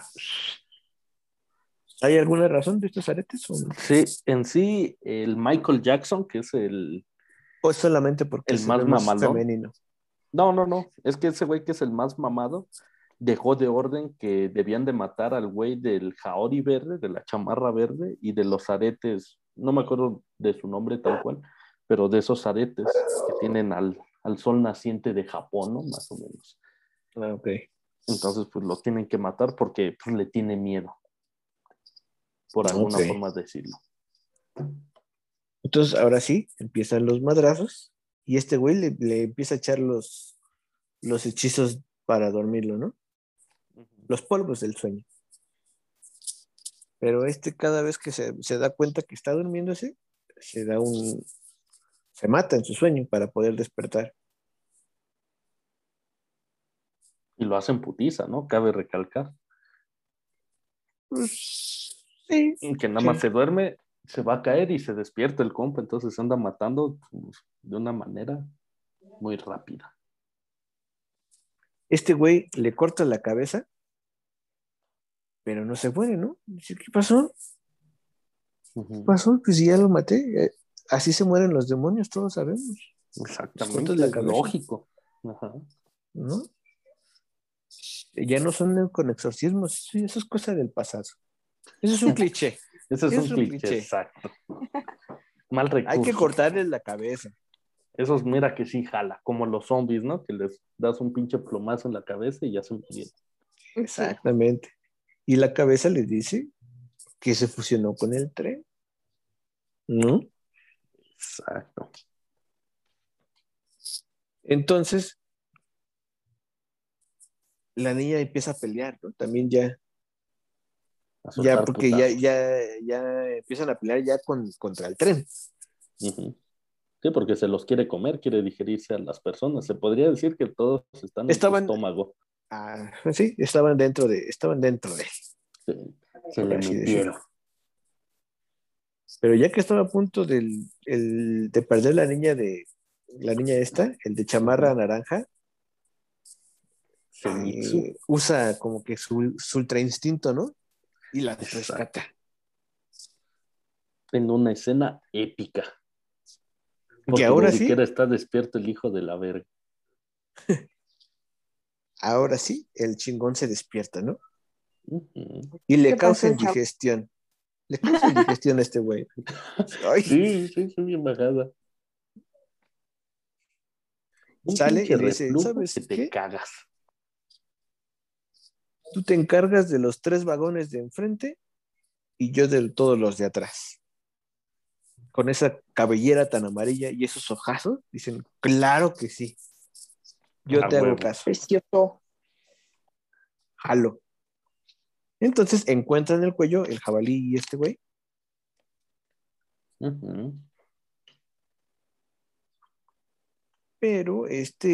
¿Hay alguna razón de estos aretes o no? sí, en sí, el Michael Jackson, que es ¿O es solamente porque el se ve más más mamalón. femenino? No, es que ese güey que es el más mamado, dejó de orden que debían de matar al güey del Jaori verde, de la chamarra verde y de los aretes, no me acuerdo de su nombre tal cual, pero de esos aretes que tienen al sol naciente de Japón, ¿no? Más o menos. Ah, ok. Entonces, pues lo tienen que matar porque pues, le tiene miedo, por Ok. alguna forma decirlo. Entonces, ahora sí, empiezan los madrazos y este güey le empieza a echar los hechizos para dormirlo, ¿no? Los polvos del sueño. Pero cada vez que se da cuenta que está durmiéndose, se mata en su sueño para poder despertar. Y lo hacen putiza, ¿no? Cabe recalcar. Pues, sí, Que nada más sí. se duerme, se va a caer y se despierta el compa, entonces se anda matando pues, de una manera muy rápida. Este güey le corta la cabeza, pero no se muere, ¿no? Dice, ¿qué pasó? ¿Qué Uh-huh. pasó? Pues si ya lo maté. Así se mueren los demonios, todos sabemos. Les cortas Exactamente, la es cabeza, lógico. Ajá. ¿no? Ya no son con exorcismos, eso es cosa del pasado. Eso es un cliché. Ese es Eso un es un cliché, cliché. exacto. Mal Hay que recurso. cortarles la cabeza. Esos mira que sí jala, como los zombies, ¿no? Que les das un pinche plomazo en la cabeza y ya se murieron. Exactamente. Y la cabeza les dice que se fusionó con el tren, ¿no? Exacto. Entonces, la niña empieza a pelear, ¿no? También ya A Ya, soltar porque putazos. ya empiezan a pelear ya contra el tren. Ujú. Sí, porque se los quiere comer, quiere digerirse a las personas. Se podría decir que todos están en su Estaban, estómago. sí, estaban dentro de él, Se por le así decirlo. metieron. Pero ya que estaba a punto de perder la niña esta, el de chamarra Ujú. naranja, Zenitsu. usa como que su ultra instinto, ¿no? Y la Exacto. rescata. En una escena épica. Y Porque ni ahora siquiera sí, está despierto el hijo de la verga. el chingón se despierta, ¿no? Ujú. Y le ¿Qué causa pasó, chavo? indigestión. Le causa indigestión a este güey. Ay, Sí, sí, sí, bien bajada. Un sale pinche y le dice, reflujo que ¿sabes te qué? cagas. Tú te encargas de los 3 vagones de enfrente y yo de todos los de atrás. Con esa cabellera tan amarilla y esos ojazos, dicen, claro que sí, yo A te hago huevo. caso, Precioso. jalo. Entonces encuentran el cuello, el jabalí y este güey, Ujú. pero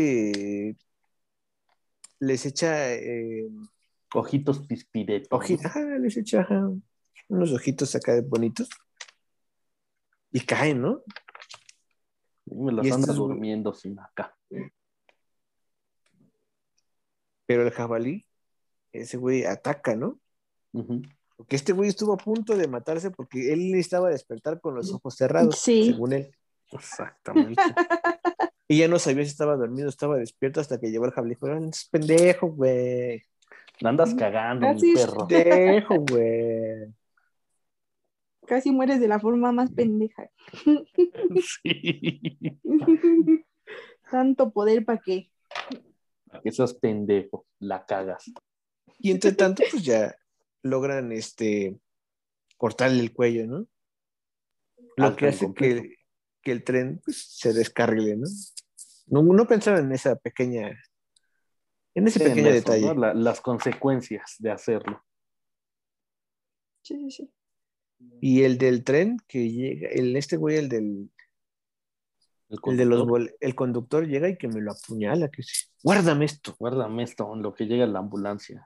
les echa Ojitos pispiretos, ¿no? les echa unos ojitos acá bonitos y caen, ¿no? Y me Y las anda durmiendo sin acá. pero el jabalí, ese güey ataca, ¿no? Ujú. Porque este güey estuvo a punto de matarse porque él necesitaba despertar con los ojos cerrados, Sí. según él. Exactamente. Y ya no sabía si estaba dormido o estaba despierto hasta que llegó el jabalí. Dijo, es pendejo, güey. La andas cagando, mi Casi, perro. Pendejo, güey. casi mueres de la forma más pendeja. Sí. Tanto poder para qué. Que seas pendejo, la cagas. Y entre tanto, pues ya logran cortarle el cuello, ¿no? Lo Al que tren hace completo. que el tren pues, se descarrile, ¿no? No pensaba en ese Sí, en pequeño eso, ¿no? detalle. Las consecuencias de hacerlo. Sí, sí, sí. Y el del tren que llega, este güey, El el de conductor. el conductor llega y que me lo apuñala, que dice, guárdame esto. Guárdame esto en lo que llega la ambulancia.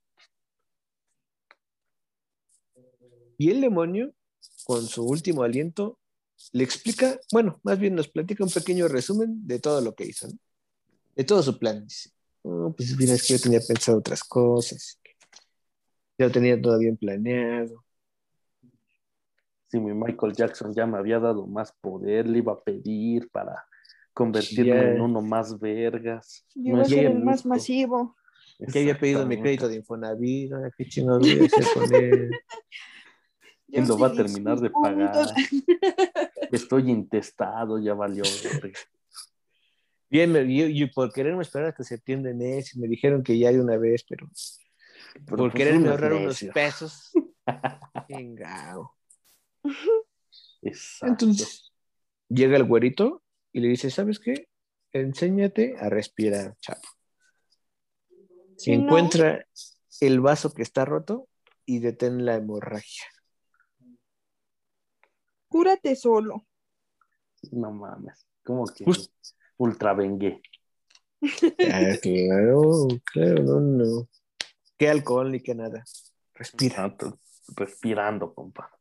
Y el demonio, con su último aliento, le explica, bueno, más bien nos platica un pequeño resumen de todo lo que hizo, ¿no? De todo su plan. Dice, "Oh, pues mira, es que yo tenía pensado otras cosas, ya lo tenía todo bien planeado. Si mi Michael Jackson ya me había dado más poder, le iba a pedir para Y convertirme en uno más vergas. Yo No iba a es ser ya, el más justo. masivo. ya había pedido mi Exactamente. crédito de Infonavit, ahora qué chingados voy a hacer con él. Yo ¿Quién lo va a utilicé terminar mis de puntos. pagar? Estoy intestado, ya valió verga. Bien, y por quererme esperar hasta septiembre, mes, me dijeron que ya de una vez, pero Pero por pues quererme uno es ahorrar unos necio. pesos, chingao. Exacto. Entonces, llega el güerito y le dice, ¿sabes qué? Enséñate a respirar, chavo. Si no, Encuentra el vaso que está roto y detén la hemorragia. cúrate solo. No mames. ¿Cómo que Justo. ultra vengué? Claro, claro, no. Qué alcohol ni qué nada. Respira. Respirando, compa.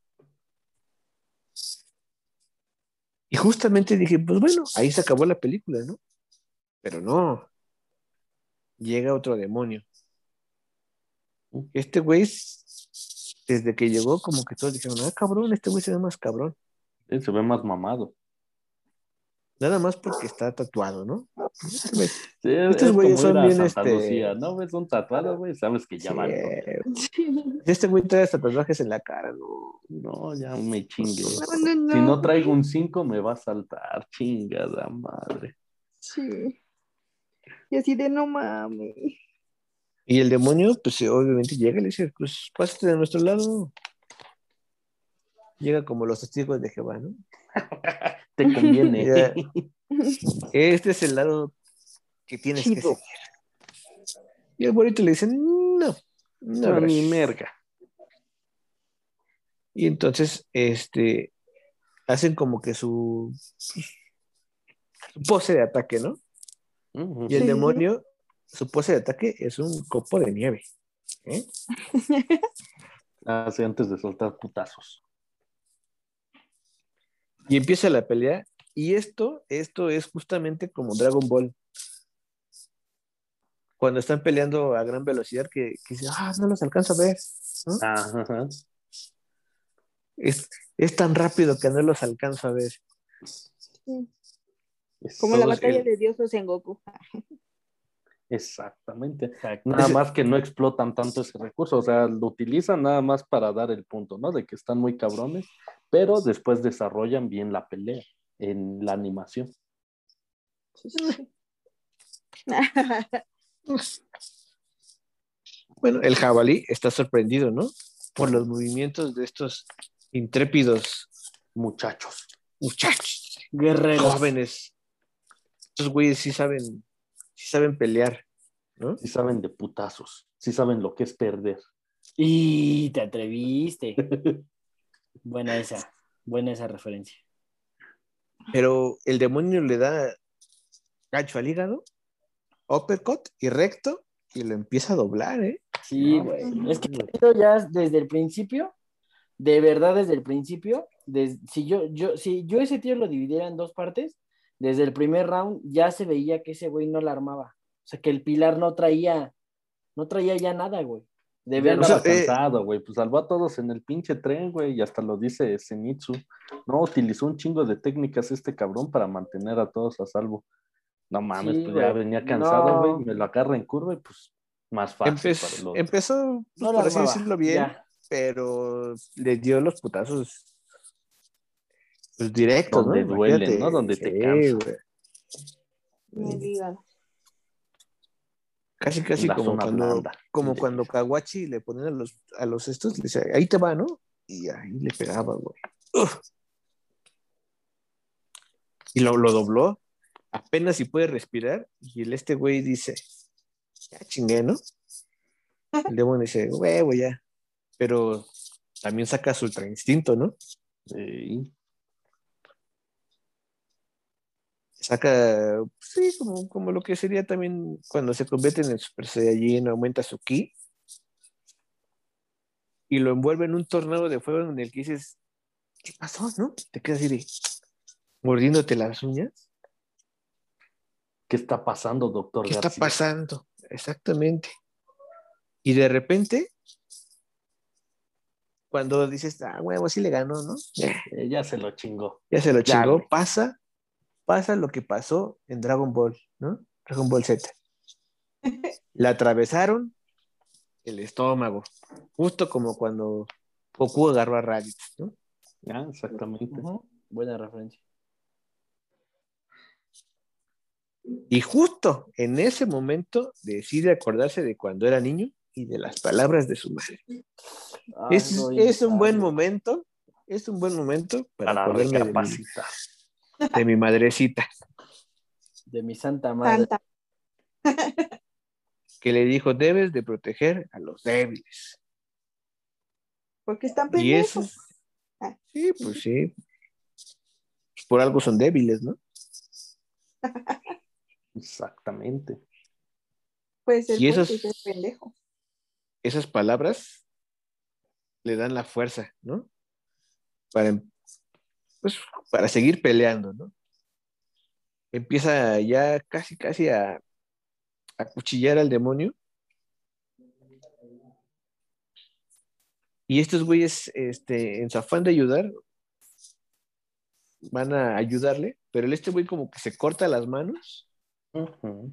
Y justamente dije, pues bueno, ahí se acabó la película, ¿no? Pero no, llega otro demonio. Este güey, desde que llegó, como que todos dijeron, cabrón, este güey se ve más cabrón. Él se ve más mamado. Nada más porque está tatuado, ¿no? Sí, Estos es güeyes como ir son a bien, Santa Lucía, ¿no? Ves un tatuado, güey, sabes que ya sí, valió. Sí. este güey trae hasta tatuajes en la cara, ¿no? No, ya me chingue. No, no, Si no no. traigo un 5 me va a saltar, chingada madre. Sí. Y así de no mames. Y el demonio, pues obviamente llega y le dice, pues pásate de nuestro lado. Llega como los testigos de Jehová, ¿no? Te conviene. Mira, este es el lado que tienes que Chido. seguir. Y el güerito le dice, no, no, No, ni gracias. merga. Y entonces, hacen como que su pose de ataque, ¿no? Ujú. Y el Sí, sí, sí. demonio, su pose de ataque es un copo de nieve. ¿Eh? Así antes de soltar putazos. Y empieza la pelea. Y esto es justamente como Dragon Ball. Cuando están peleando a gran velocidad, que dicen, no los alcanzo a ver, ¿no? Ajá. Es tan rápido que no los alcanzo a ver. Sí. Es- Como la Todos, batalla de dioses en Goku. Exactamente. Exacto. Nada más que no explotan tanto ese recurso, o sea, lo utilizan nada más para dar el punto, ¿no? De que están muy cabrones, pero después desarrollan bien la pelea en la animación. Sí, sí, sí. Bueno, el jabalí está sorprendido, ¿no? Por los movimientos de estos intrépidos Muchachos. muchachos, Guerreros. jóvenes. Estos güeyes sí saben pelear, ¿no? Sí saben de putazos, sí saben lo que es perder. Y te atreviste. Buena esa referencia. Pero el demonio le da gancho al hígado, uppercut y recto, y lo empieza a doblar, ¿eh? Sí, No, güey. sí, Es que güey. yo ya desde el principio, de verdad desde el principio, si yo ese tío lo dividiera en dos partes, desde el primer round ya se veía que ese güey no la armaba. O sea, que el Pilar no traía ya nada, güey. De Ya verdad. andaba cansado, güey. Pues salvó a todos en el pinche tren, güey. Y hasta lo dice Zenitsu. No, utilizó un chingo de técnicas este cabrón para mantener a todos a salvo. No mames, Sí, pues ya güey. venía cansado, güey. No, Me lo agarra en curva y pues más fácil para el otro. Empezó, pues, no la por así armaba. decirlo, bien, Ya. pero le dio los putazos pues, directos, ¿no? Donde duelen, ¿no? Imagínate. Donde Sí, te cansa. güey. Me digan. Casi La como zona cuando, blanda. como cuando Kawachi le ponían a los estos, le decía, ahí te va, ¿no? Y ahí le pegaba, güey. Uf. Y lo dobló, apenas si puede respirar, y este güey dice, ya chingué, ¿no? El demonio dice, huevo, ya. Pero también saca su ultra instinto, ¿no? Sí. Saca, sí, como lo que sería también cuando se convierte en Super Saiyajin, aumenta su ki, y lo envuelve en un tornado de fuego en el que dices, ¿qué pasó, no? Te quedas así de, mordiéndote las uñas. ¿Qué está pasando, doctor ¿Qué está García? pasando? Exactamente. Y de repente, cuando dices, huevo, sí le ganó, ¿no? Ya se lo chingó. Ya se lo Ya, chingó. güey. Pasa lo que pasó en Dragon Ball, ¿no? Dragon Ball Z. Le atravesaron el estómago, justo como cuando Goku agarró a Raditz, ¿no? Ya, exactamente. Ujú. Buena referencia. Y justo en ese momento decide acordarse de cuando era niño y de las palabras de su madre. Es un buen momento, para Para acordarme recapacitar. de mi madrecita, De mi santa madre. Santa. que le dijo, debes de proteger a los débiles. Porque están Y eso, pendejos. Ah. sí, pues sí, por algo son débiles, ¿no? Exactamente. Puede ser Y fuerte y ser pendejo. esas palabras le dan la fuerza, ¿no? Para, pues, para seguir peleando, ¿no? Empieza ya casi a cuchillar al demonio. Y estos güeyes, en su afán de ayudar, van a ayudarle, pero este güey como que se corta las manos Ujú.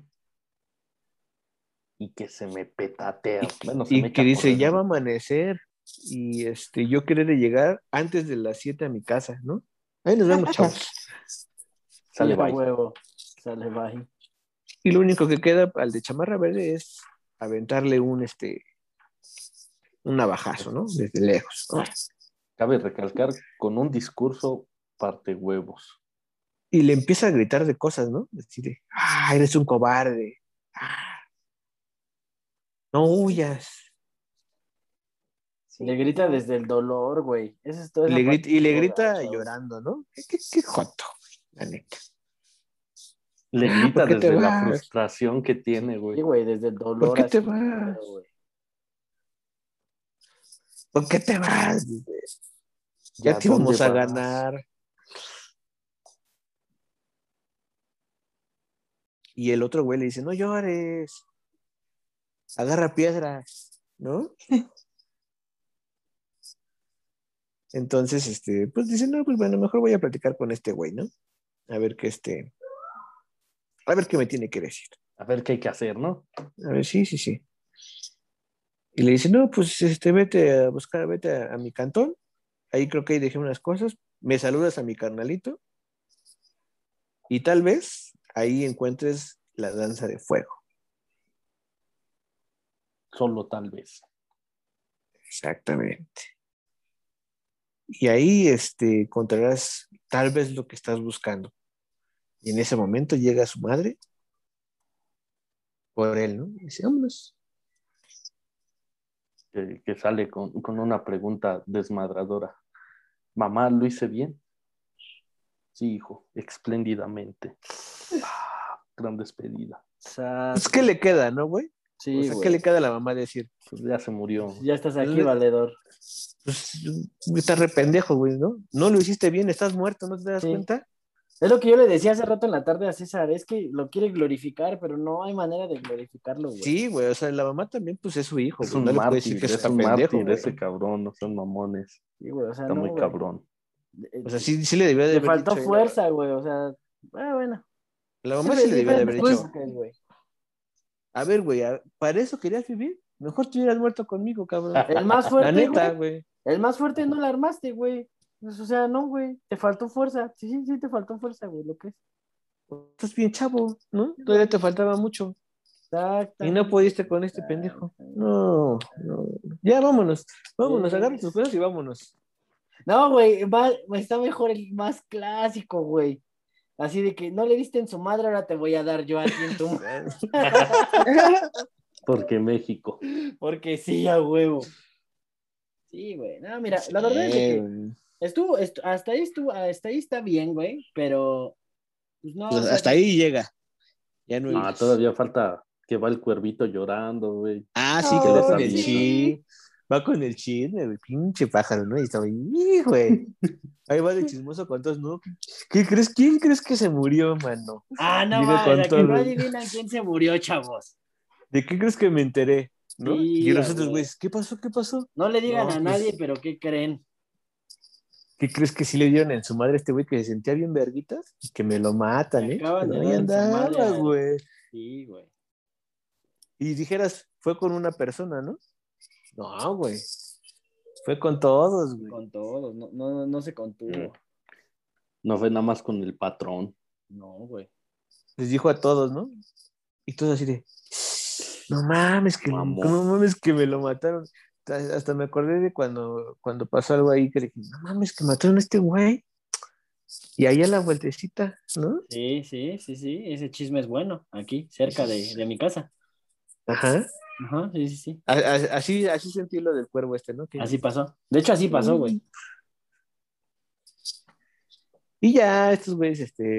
Y que se me petatea. Bueno, se me y que echa a dice, correr. ya va a amanecer y yo querer llegar antes de las 7 a mi casa, ¿no? Ahí nos vemos, chavos. Sale, Sí, a bye. huevo. Sale, bye. Y lo único que queda al de chamarra verde es aventarle un navajazo, ¿no? Desde lejos. Cabe recalcar con un discurso parte huevos. Y le empieza a gritar de cosas, ¿no? Decir, eres un cobarde. No huyas. Sí, Le grita no. desde el dolor, güey. Eso es todo. Y le grita llorando, ¿no? ¿Qué joto, güey, la neta. Le ¿Por grita qué te desde la vas? frustración que tiene, Sí, güey. güey, desde el ¿Por dolor qué te así. vas? Pero, güey. ¿Por qué te vas? ¿Y Ya a te íbamos dónde a vas? ganar. Y el otro güey le dice, no llores, agarra piedras, ¿no? Entonces, pues dice, no, pues bueno, mejor voy a platicar con este güey, ¿no? A ver qué a ver qué me tiene que decir. A ver qué hay que hacer, ¿no? A ver, sí, sí, sí. Y le dice, no, pues vete a buscar, vete a mi cantón. Ahí creo que ahí dejé unas cosas. Me saludas a mi carnalito. Y tal vez ahí encuentres la danza de fuego. Solo tal vez. Exactamente. Y ahí encontrarás tal vez lo que estás buscando. Y en ese momento llega su madre por él, ¿no? Y dice, vámonos. Que sale con una pregunta desmadradora. Mamá, ¿lo hice bien? Sí, hijo, espléndidamente. Gran despedida. Pues, ¿qué le queda, no, güey? Sí, O sea, ¿qué güey. le queda a la mamá decir? Pues ya se murió. Ya estás aquí, valedor. Pues, estás re pendejo, güey, ¿no? No lo hiciste bien, estás muerto, ¿no te das Sí. cuenta? Es lo que yo le decía hace rato en la tarde a César, es que lo quiere glorificar, pero no hay manera de glorificarlo, güey. Sí, güey, o sea, la mamá también, pues, es su hijo, Es güey. un No le puede decir mártir, que es está un pendejo, mártir güey. ese cabrón, no son mamones. Sí, güey, o sea, Está no, muy güey. cabrón. O sea, sí le debió de Le haber faltó dicho. fuerza, güey, o sea, bueno. La mamá sí le debió de haber Diferentes dicho. épocas, güey. A ver, güey, ¿para eso querías vivir? Mejor te hubieras muerto conmigo, cabrón. El más La fuerte, neta, güey. güey. El más fuerte no la armaste, güey. Pues, o sea, no, güey. Te faltó fuerza. Sí, sí, sí, te faltó fuerza, güey, lo que es. Estás bien chavo, ¿no? Sí, Todavía güey. te faltaba mucho. Y no Exactamente. pudiste con este pendejo. No, no. Ya, vámonos. Vámonos, agarra tus cosas y vámonos. No, güey, está mejor el más clásico, güey. Así de que no le diste en su madre, ahora te voy a dar yo a ti en tu madre. Porque México. Porque sí, a huevo. Sí, güey. No, mira, la verdad es de que hasta ahí está bien, güey, pero pues no, o Pues sea, hasta ahí llega. Ya no hay No, más. todavía falta que va el cuervito llorando, güey. Ah, sí, que que va les no, con el avisa. sí. chin. Va con el chisme, güey. Pinche pájaro, ¿no? Y está ahí, güey. Ahí va de chismoso con todos, ¿no? ¿Qué crees? ¿Quién crees que se murió, mano? Ah, no Llega mames, con a que no todo. adivinan quién se murió, chavos. ¿De qué crees que me enteré? ¿No? Y Sí, los a otros, huevo. güeyes, ¿qué pasó? ¿Qué pasó? No le digan No, a nadie, pues, pero ¿qué creen? ¿qué crees que sí le dieron en su madre a este güey que se sentía bien verguitas? Y que me lo Le matan, ¿eh? acaban Pero de ahí dar en su madre andaba, al... güey. Sí, güey. Y dijeras, fue con una persona, ¿no? No, güey. Fue con todos, güey. Con todos, no se contuvo. No fue nada más con el patrón. No, güey. Les dijo a todos, ¿no? Y todos así de, Mamón. no mames que me lo mataron. Hasta me acordé de cuando pasó algo ahí que dije, no mames que mataron a este güey. Y ahí a la vueltecita, ¿no? Sí, sí, sí, sí. Ese chisme es bueno. Aquí, cerca de mi casa. Ajá. Ajá, sí, sí, sí. Así sentí lo del cuervo ¿no? Que... Así pasó. De hecho, así pasó, güey. Y ya estos güeyes,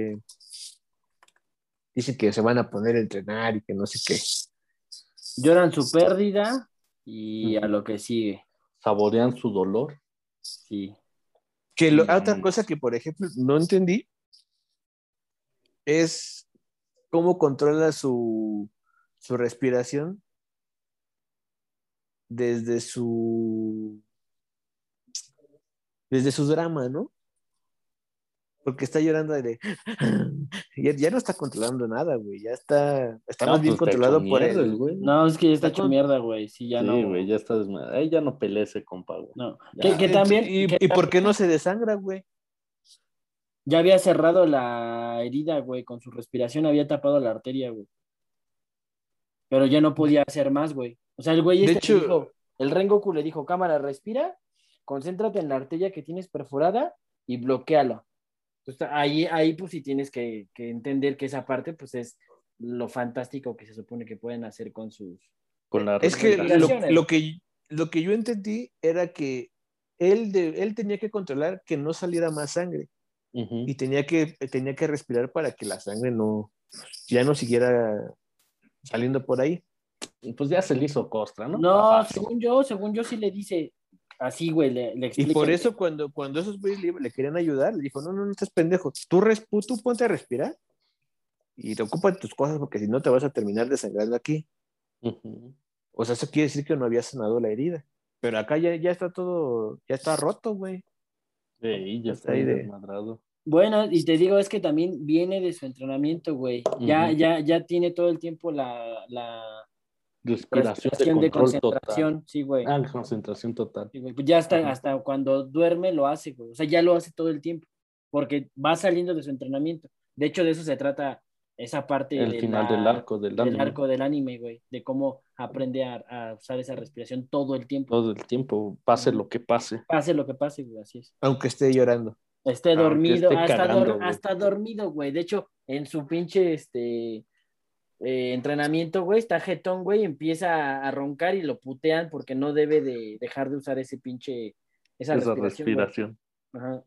dicen que se van a poner a entrenar y que no sé qué. Lloran su pérdida y a lo que sigue. Saborean su dolor. Sí. Que otra Vámonos. cosa que, por ejemplo, no entendí es cómo controla su respiración desde desde su drama, ¿no? Porque está llorando de... Ya no está controlando nada, güey. Está más No, bien pues está hecho controlado por mierda el el... güey. No, es que ya está Está hecho con... mierda, güey. Sí, ya Sí, no. güey, ya está desmadrado. Ya no pelea ese compa, güey. No. Ya. Que también, ¿Y por qué no se desangra, güey? ya había cerrado la herida, güey. Con su respiración había tapado la arteria, güey. Pero ya no podía hacer más, güey. O sea, el güey De este le hecho, dijo, el Rengoku le dijo, cámara, respira, concéntrate en la arteria que tienes perforada y bloquealo. Entonces, ahí pues sí tienes que entender que esa parte, pues es lo fantástico que se supone que pueden hacer con sus Con la es que respiración. respiraciones. lo que yo entendí era que él tenía que controlar que no saliera más sangre Ujú. y tenía que respirar para que la sangre ya no siguiera saliendo por ahí. Y pues ya se le hizo costra, ¿no? Pa' No, fácil. según yo sí le dice así, güey, le Y por explica. eso cuando esos güeyes le querían ayudar, le dijo, no, no, no estás pendejo, tú ponte a respirar y te ocupas de tus cosas porque si no te vas a terminar desangrando aquí. Ujú. O sea, eso quiere decir que no había sanado la herida. Pero acá ya está todo, ya está roto, güey. Y ya Está está ahí bien de... desmadrado. Bueno, y te digo, es que también viene de su entrenamiento, güey. Ujú. Ya tiene todo el tiempo la Respiración de respiración de control total. concentración, sí, güey. Ah, concentración total. Sí, güey. Pues ya Ajá. hasta cuando duerme lo hace, güey. O sea, ya lo hace todo el tiempo, porque va saliendo de su entrenamiento. De hecho, de eso se trata esa parte El final del arco del del anime. arco del anime, güey, de cómo aprende a usar esa respiración todo el tiempo. Todo el tiempo, pase lo que pase. Pase lo que pase, güey, así es. Aunque esté llorando. Esté Aunque dormido, esté cagando, güey. hasta dormido, güey. De hecho, en su pinche entrenamiento, güey, está jetón, güey, empieza a roncar y lo putean porque no debe de dejar de usar esa Esa respiración, güey. respiración. Ajá.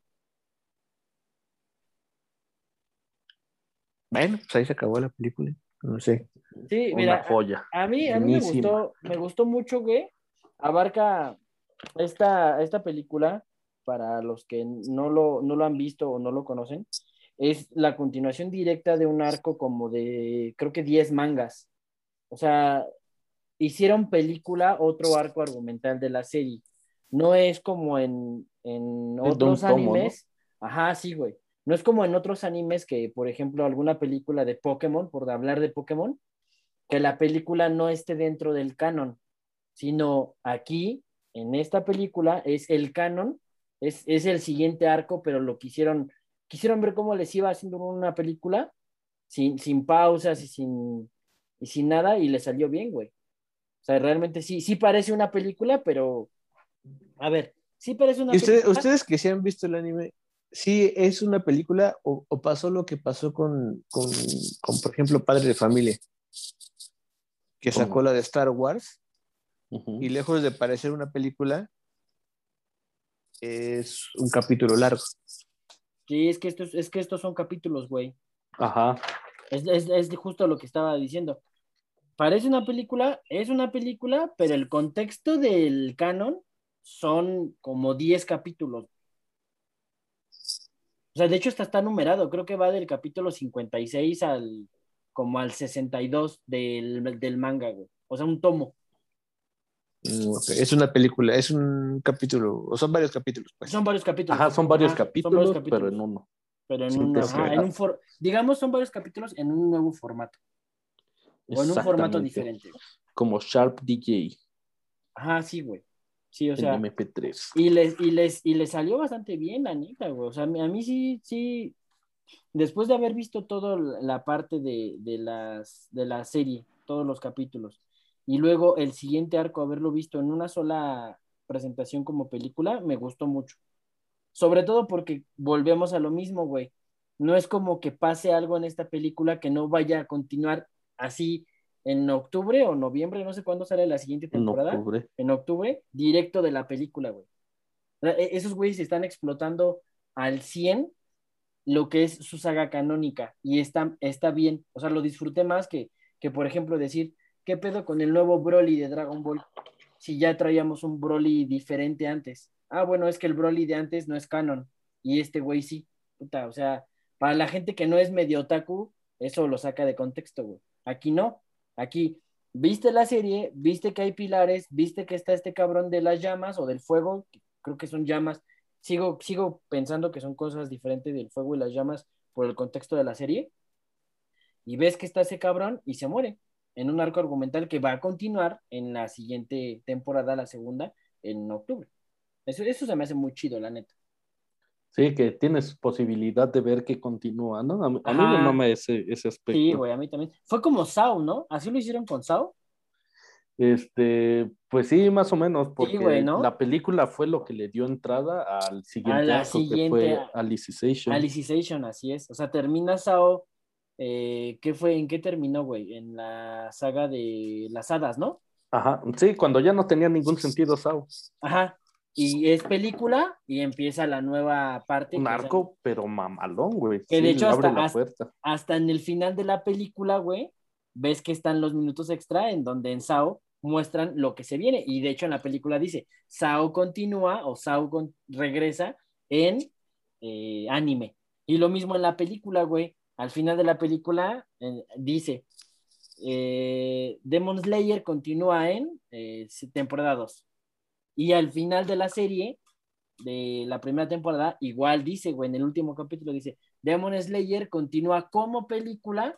Bueno, pues ahí se acabó la película. No sé. Sí, Una mira, joya. a mí Buenísima. me gustó mucho, güey. Abarca esta película, para los que no lo han visto o no lo conocen, es la continuación directa de un arco como de, creo que 10 mangas. O sea, hicieron película otro arco argumental de la serie. No es como en Es de otros un tomo, ¿no? animes. Ajá, sí, güey. No es como en otros animes que, por ejemplo, alguna película de Pokémon, por hablar de Pokémon, que la película no esté dentro del canon, sino aquí, en esta película, es el canon, es el siguiente arco, pero quisieron ver cómo les iba haciendo una película sin pausas y sin nada, y le salió bien, güey. O sea, realmente sí parece una película, pero, a ver, sí parece ¿Y una película. ustedes que sí han visto el anime, sí es una película o pasó lo que pasó con, por ejemplo, Padre de Familia, que sacó Con- la de Star Wars Ujú. y lejos de parecer una película, es un capítulo largo? Sí, es que estos son capítulos, güey. Ajá. Es justo lo que estaba diciendo. Parece una película, es una película, pero el contexto del canon son como 10 capítulos. O sea, de hecho está numerado, creo que va del capítulo 56 como al 62 del manga, güey. O sea, un tomo. Ok. Es una película, es un capítulo, o son varios capítulos, pues. Son varios capítulos. Ajá, son varios Son varios capítulos, pero en capítulos. uno. Pero en Sí, una, porque ajá, digamos, son varios capítulos en un nuevo formato. O en un formato Exactamente. diferente. Como Sharp DJ Ajá, sí, güey. Sí, o en sea, MP3. y les salió bastante bien, la neta, güey. O sea, a mí sí, después de haber visto toda la parte de la serie, todos los capítulos, y luego el siguiente arco, haberlo visto en una sola presentación como película, me gustó mucho. Sobre todo porque volvemos a lo mismo, güey. No es como que pase algo en esta película que no vaya a continuar así en octubre o noviembre, no sé cuándo sale la siguiente En temporada, octubre. en octubre, directo de la película, güey. Esos güeyes están explotando al 100 lo que es su saga canónica y está bien. O sea, lo disfruté más que, por ejemplo, decir, ¿qué pedo con el nuevo Broly de Dragon Ball? Si ya traíamos un Broly diferente antes. Ah, bueno, es que el Broly de antes no es canon y este güey sí. Puta, o sea, para la gente que no es medio otaku, eso lo saca de contexto, güey. Aquí no. Aquí viste la serie, viste que hay pilares, viste que está este cabrón de las llamas o del fuego, que creo que son llamas. Sigo pensando que son cosas diferentes del fuego y las llamas por el contexto de la serie. Y ves que está ese cabrón y se muere en un arco argumental que va a continuar en la siguiente temporada, la segunda, en octubre. Eso se me hace muy chido, la neta. Sí, que tienes posibilidad de ver que continúa, ¿no? A mí me Ajá, mama ese sí, aspecto. güey, a mí también. Fue como Sao, ¿no? Así lo hicieron con Sao. Pues sí, más o menos, Sí, güey, porque ¿no? la película fue lo que le dio entrada al A siguiente la arco que siguiente, fue Alicization. Alicization, así es. O sea, termina Sao. ¿En qué terminó, güey? En la saga de las hadas, ¿no? Ajá, sí, cuando ya no tenía ningún sentido Sao. Ajá. Y es película y empieza la nueva parte. Un Que, arco, pero mamalón, güey. que Sí, de hecho le abre la puerta. hasta en el final de la película, güey, ves que están los minutos extra en donde en Sao muestran lo que se viene. Y de hecho en la película dice, Sao continúa o regresa en anime. Y lo mismo en la película, güey. Al final de la película dice, Demon Slayer continúa en temporada 2. Y al final de la serie, de la primera temporada, igual dice, güey, en el último capítulo dice, Demon Slayer continúa como película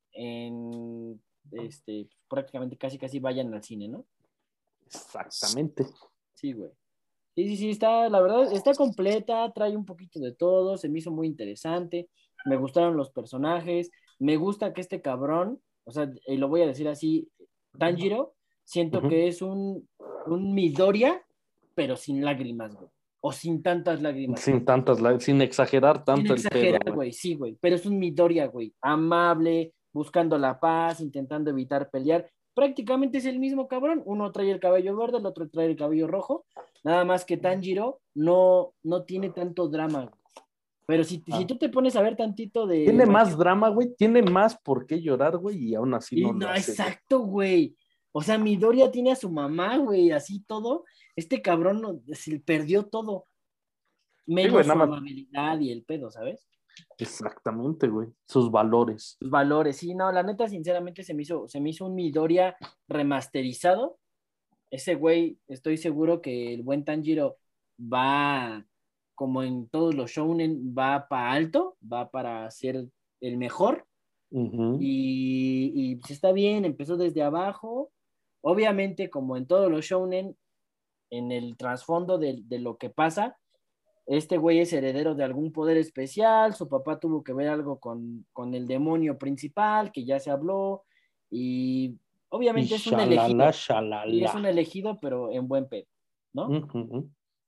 en, prácticamente casi vayan al cine, ¿no? Exactamente. Sí, güey. Sí, está, la verdad, está completa, trae un poquito de todo, se me hizo muy interesante, me gustaron los personajes, me gusta que este cabrón, o sea, y lo voy a decir así, Tanjiro, siento que es un Midoriya, pero sin lágrimas, güey, o sin tantas lágrimas. Sin exagerar Sin tanto el pedo, exagerar, güey. güey, sí, güey, pero es un Midoriya, güey, amable, buscando la paz, intentando evitar pelear, prácticamente es el mismo cabrón, uno trae el cabello verde, el otro trae el cabello rojo, nada más que Tanjiro no tiene tanto drama, pero si tú te pones a ver tantito de Tiene My más drama, güey. Tiene más por qué llorar, güey, y aún así Y no lo no, hace, güey. exacto, güey. O sea, Midoriya tiene a su mamá, güey, así todo. Este cabrón se perdió todo, Sí, güey, menos nada su más. amabilidad y el pedo, ¿sabes? Exactamente, güey. Sus valores. Sus valores. Sí, no, la neta, sinceramente, se me hizo un Midoriya remasterizado. Ese güey, estoy seguro que el buen Tanjiro va, como en todos los shounen, va para alto, va para ser el mejor. Ujú. Y pues está bien, empezó desde abajo. Obviamente, como en todos los shounen, en el trasfondo de lo que pasa, este güey es heredero de algún poder especial, su papá tuvo que ver algo con el demonio principal, que ya se habló, y Y obviamente es un shalala, elegido, y es shalala. un elegido, pero en buen pedo, ¿no? Ujú.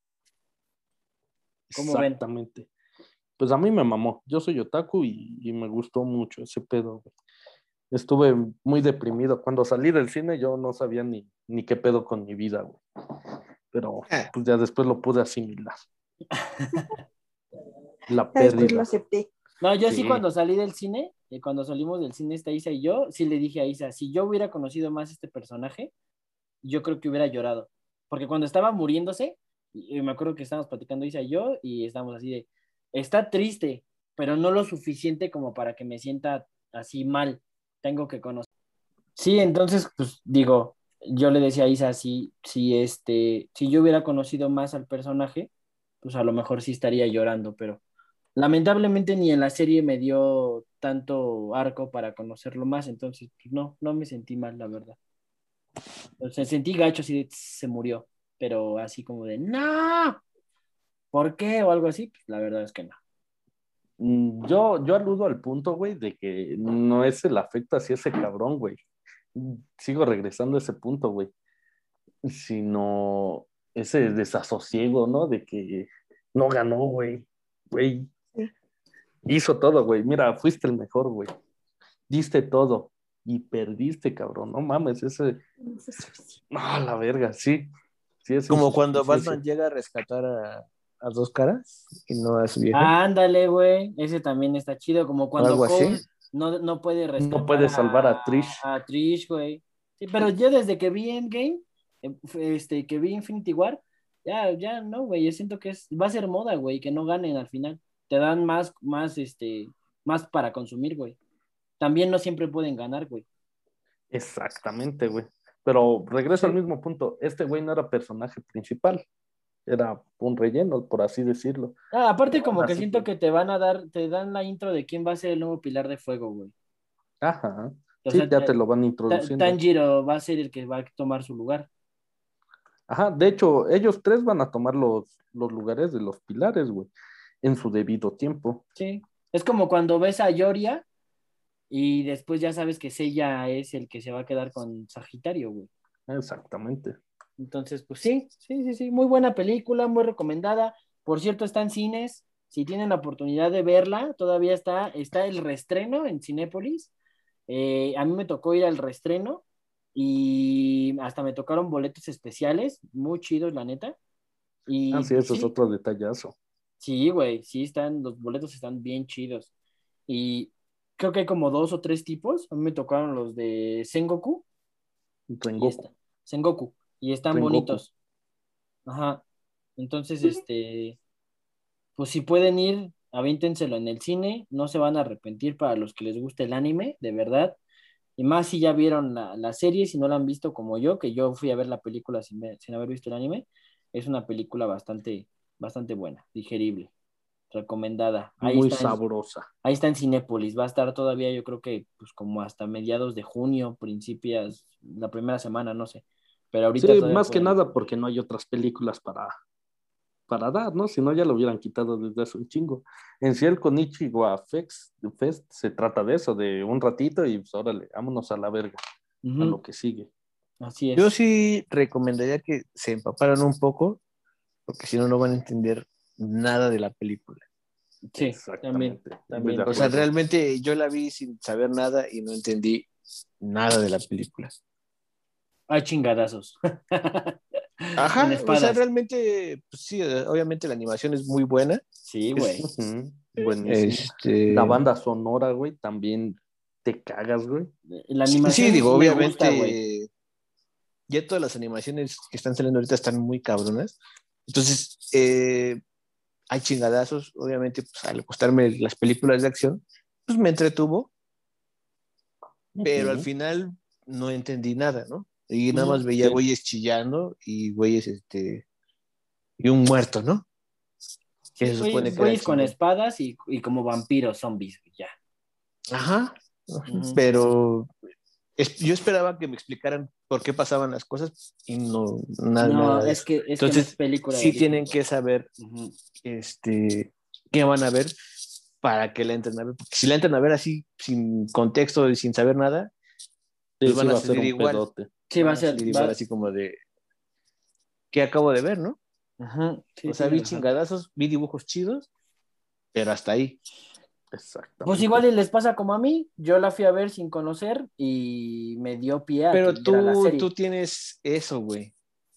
¿Cómo ven? Exactamente. Pues a mí me mamó. Yo soy otaku y me gustó mucho ese pedo, güey. Estuve muy deprimido. Cuando salí del cine yo no sabía ni qué pedo con mi vida, güey. Pero pues ya después lo pude asimilar. La Ya después lo pérdida. acepté. No, yo sí Sí. cuando salí del cine, cuando salimos del cine, esta Isa y yo, sí le dije a Isa, si yo hubiera conocido más este personaje, yo creo que hubiera llorado. Porque cuando estaba muriéndose, y me acuerdo que estábamos platicando Isa y yo, y estábamos así de, está triste, pero no lo suficiente como para que me sienta así mal. Tengo que conocer. Sí, entonces, pues digo, yo le decía a Isa, si yo hubiera conocido más al personaje, pues a lo mejor sí estaría llorando, pero lamentablemente ni en la serie me dio tanto arco para conocerlo más, entonces pues, no me sentí mal, la verdad. O sea, sentí gacho así de se murió, pero así como de no, ¿por qué? O algo así, pues la verdad es que no. Yo aludo al punto, güey, de que no es el afecto hacia ese cabrón, güey. Sigo regresando a ese punto, güey. Sino ese desasosiego, ¿no? De que no ganó, güey. Güey, Sí. hizo todo, güey. Mira, fuiste el mejor, güey. Diste todo y perdiste, cabrón. No mames, ese. Ah, la verga, sí. Sí, es Como cuando injusticia. Batman llega a rescatar a dos caras y no a su vieja. Ándale, güey, ese también está chido, como O cuando algo así. Cole no puede No rescatar puede salvar a Trish. a Trish, güey. Sí, pero yo desde que vi Endgame, que vi Infinity War, ya no, güey, yo siento que va a ser moda, güey, que no ganen al final. Te dan más para consumir, güey. También no siempre pueden ganar, güey. Exactamente, güey. Pero regreso al Sí. mismo punto. Este güey no era personaje principal. Era un relleno, por así decirlo. Aparte Pero aún como que así, siento güey. que te dan la intro de quién va a ser el nuevo Pilar de Fuego, güey. Ajá. O Sí, sea, ya te lo van introduciendo. Tanjiro va a ser el que va a tomar su lugar. Ajá, de hecho, ellos tres van a tomar los lugares de los pilares, güey, en su debido tiempo. Sí. Es como cuando ves a Yoria y después ya sabes que Seiya es el que se va a quedar con Sagitario, güey. Exactamente. Entonces, pues sí. Muy buena película, muy recomendada. Por cierto, está en cines. Si tienen la oportunidad de verla, todavía está el reestreno en Cinépolis. A mí me tocó ir al reestreno y hasta me tocaron boletos especiales, muy chidos, la neta. Y Sí, eso es sí, otro detallazo. sí, güey, sí los boletos están bien chidos. Y creo que hay como 2 o 3 tipos. A mí me tocaron los de Sengoku y Rengoku. Sengoku, y están Rengoku. bonitos. Ajá. Entonces, pues si pueden ir, aviéntenselo en el cine, no se van a arrepentir para los que les guste el anime, de verdad. Y más si ya vieron la serie, si no la han visto como yo, que yo fui a ver la película sin haber visto el anime, es una película bastante buena, digerible, recomendada. Muy sabrosa. Ahí está en Cinépolis, va a estar todavía yo creo que pues como hasta mediados de junio, principios, la primera semana, no sé. Pero ahorita Sí, todavía más que pueden. nada porque no hay otras películas para dar, ¿no? Si no, ya lo hubieran quitado desde hace un chingo. En sí, el Konichiwa Fest se trata de eso, de un ratito y pues órale, vámonos a la verga, a lo Ujú, que sigue. así Yo es. sí recomendaría que se empaparan un poco, porque si no, no van a entender nada de la película. Sí, también, Exactamente, muy de también. O sea, acuerdo. realmente yo la vi sin saber nada y no entendí nada de la película. Hay chingadazos. En Ajá, o sea, espadas. realmente, pues sí, obviamente la animación es muy buena. Sí, Es, güey. Ujú, buenísimo. La este, banda sonora, güey, también te cagas, güey. La sí, sí, animación digo, me gusta, güey. obviamente, ya todas las animaciones que están saliendo ahorita están muy cabronas. Entonces, hay chingadazos, obviamente, pues al gustarme las películas de acción, pues me entretuvo, pero al Ujú. final no entendí nada, ¿no? Y nada más veía Sí, güeyes chillando y güeyes, y un muerto, ¿no? Que Sí, se güey, supone que era el güeyes con chingón. espadas y como vampiros, zombies, ya. Ajá, Ujú. pero yo esperaba que me explicaran por qué pasaban las cosas y no, No, nada de eso. es que no es Entonces, película de sí Disney, tienen güey. que saber, Ujú. qué van a ver para que la entren a ver. Porque si la entran a ver así, sin contexto y sin saber nada, sí, pues sí van a va a ser salir un igual. pedote. Sí, va a Van a ser, salir igual así como de, ¿qué acabo de ver, no? Ujú. Sí, O sea, tienes vi razón. chingadazos, vi dibujos chidos, pero hasta ahí. Pues Exactamente. igual y les pasa como a mí, yo la fui a ver sin conocer y me dio pie a que Pero viera la tú serie. tienes eso, güey.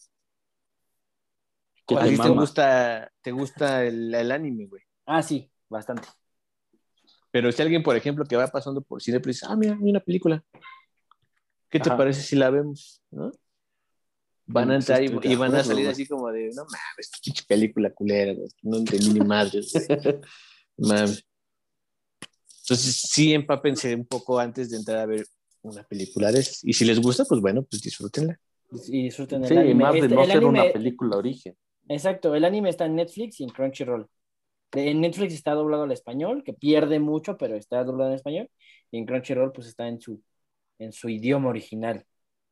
Que A ¿Cuál te ti es qué? mama. te gusta el anime, güey. Ah, sí, bastante. Pero si alguien, por ejemplo, que va pasando por cine, pues dice, ah, mira, hay una película. ¿Qué te Ajá. parece si la vemos? ¿No? Van a En eso entrar estoy de y van a acuerdo, salir güey. así como de, no mames, pinche película culera, güey. No entendí ni madres, güey. Mames. Entonces, sí, empápense un poco antes de entrar a ver una película de esas. Y si les gusta, pues bueno, pues disfrútenla. Y disfruten el Sí, anime. más de no El ser una anime, película origen. exacto, el anime está en Netflix y en Crunchyroll. En Netflix está doblado al español, que pierde mucho, pero está doblado en español. Y en Crunchyroll, pues está en su idioma original.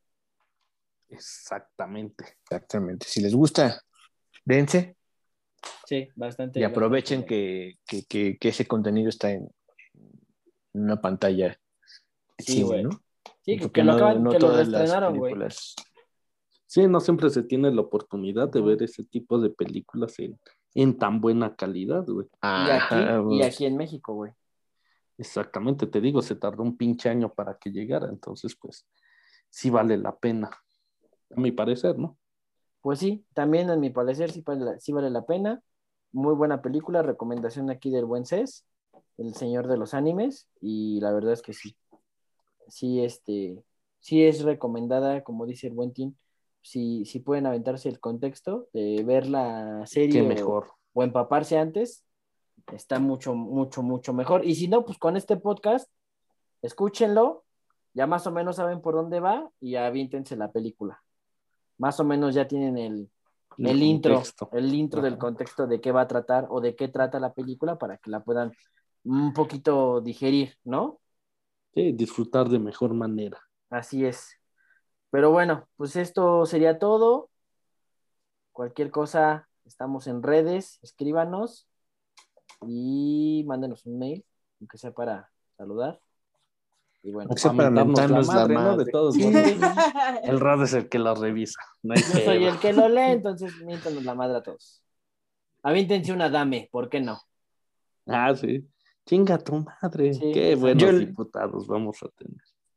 Exactamente. Exactamente. Si les gusta, dense Sí, y bastante aprovechen bueno. que ese contenido está en una pantalla de Sí, cine, güey. ¿no? Sí, Porque que no lo todas las reestrenaron, güey. películas. Sí, no siempre se tiene la oportunidad de Ujú. ver ese tipo de películas en tan buena calidad, güey. Ajá, Y güey. aquí en México, güey. Exactamente, te digo, se tardó un pinche año para que llegara, entonces pues sí vale la pena, a mi parecer, ¿no? Pues sí, también a mi parecer sí vale la pena. Muy buena película, recomendación aquí del buen Cés, el señor de los animes, y la verdad es que sí. Sí, sí es recomendada, como dice el buen Tim, si pueden aventarse el contexto de ver la Qué serie mejor. o empaparse antes, está mucho, mucho, mucho mejor. Y si no, pues con este podcast, escúchenlo, ya más o menos saben por dónde va y avíntense la película. Más o menos ya tienen El contexto. el intro del Ajá. contexto de qué va a tratar o de qué trata la película para que la puedan un poquito digerir, ¿no? Sí, disfrutar de mejor manera. Así es. Pero bueno, pues esto sería todo. Cualquier cosa, estamos en redes, escríbanos y mándenos un mail, aunque sea para saludar. Y bueno, Aunque sea Para para mentarnos la mentarnos la madre, ¿no? De madre. todos sí, modos. El RAD es el que la revisa, no hay yo soy pedo. el que lo lee, entonces miéntanos la madre a todos. Avíntense una dame, ¿por qué no? Ah, sí. Chinga tu madre. Sí, Qué exacto. Yo, buenos diputados vamos a tener.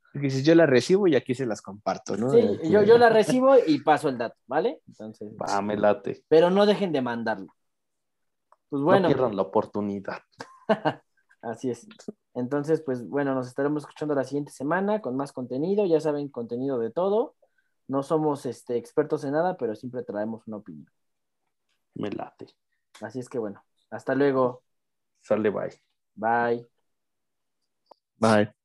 Porque dices, yo la recibo y aquí se las comparto, ¿no? Sí, yo la recibo y paso el dato, ¿vale? Entonces, Va, me late. pero no dejen de mandarlo. Pues No bueno, pierdan la oportunidad. así es. Entonces, pues bueno, nos estaremos escuchando la siguiente semana con más contenido. Ya saben, contenido de todo. No somos expertos en nada, pero siempre traemos una opinión. Me late. Así es que bueno, hasta luego. Sale, bye. Bye. Bye.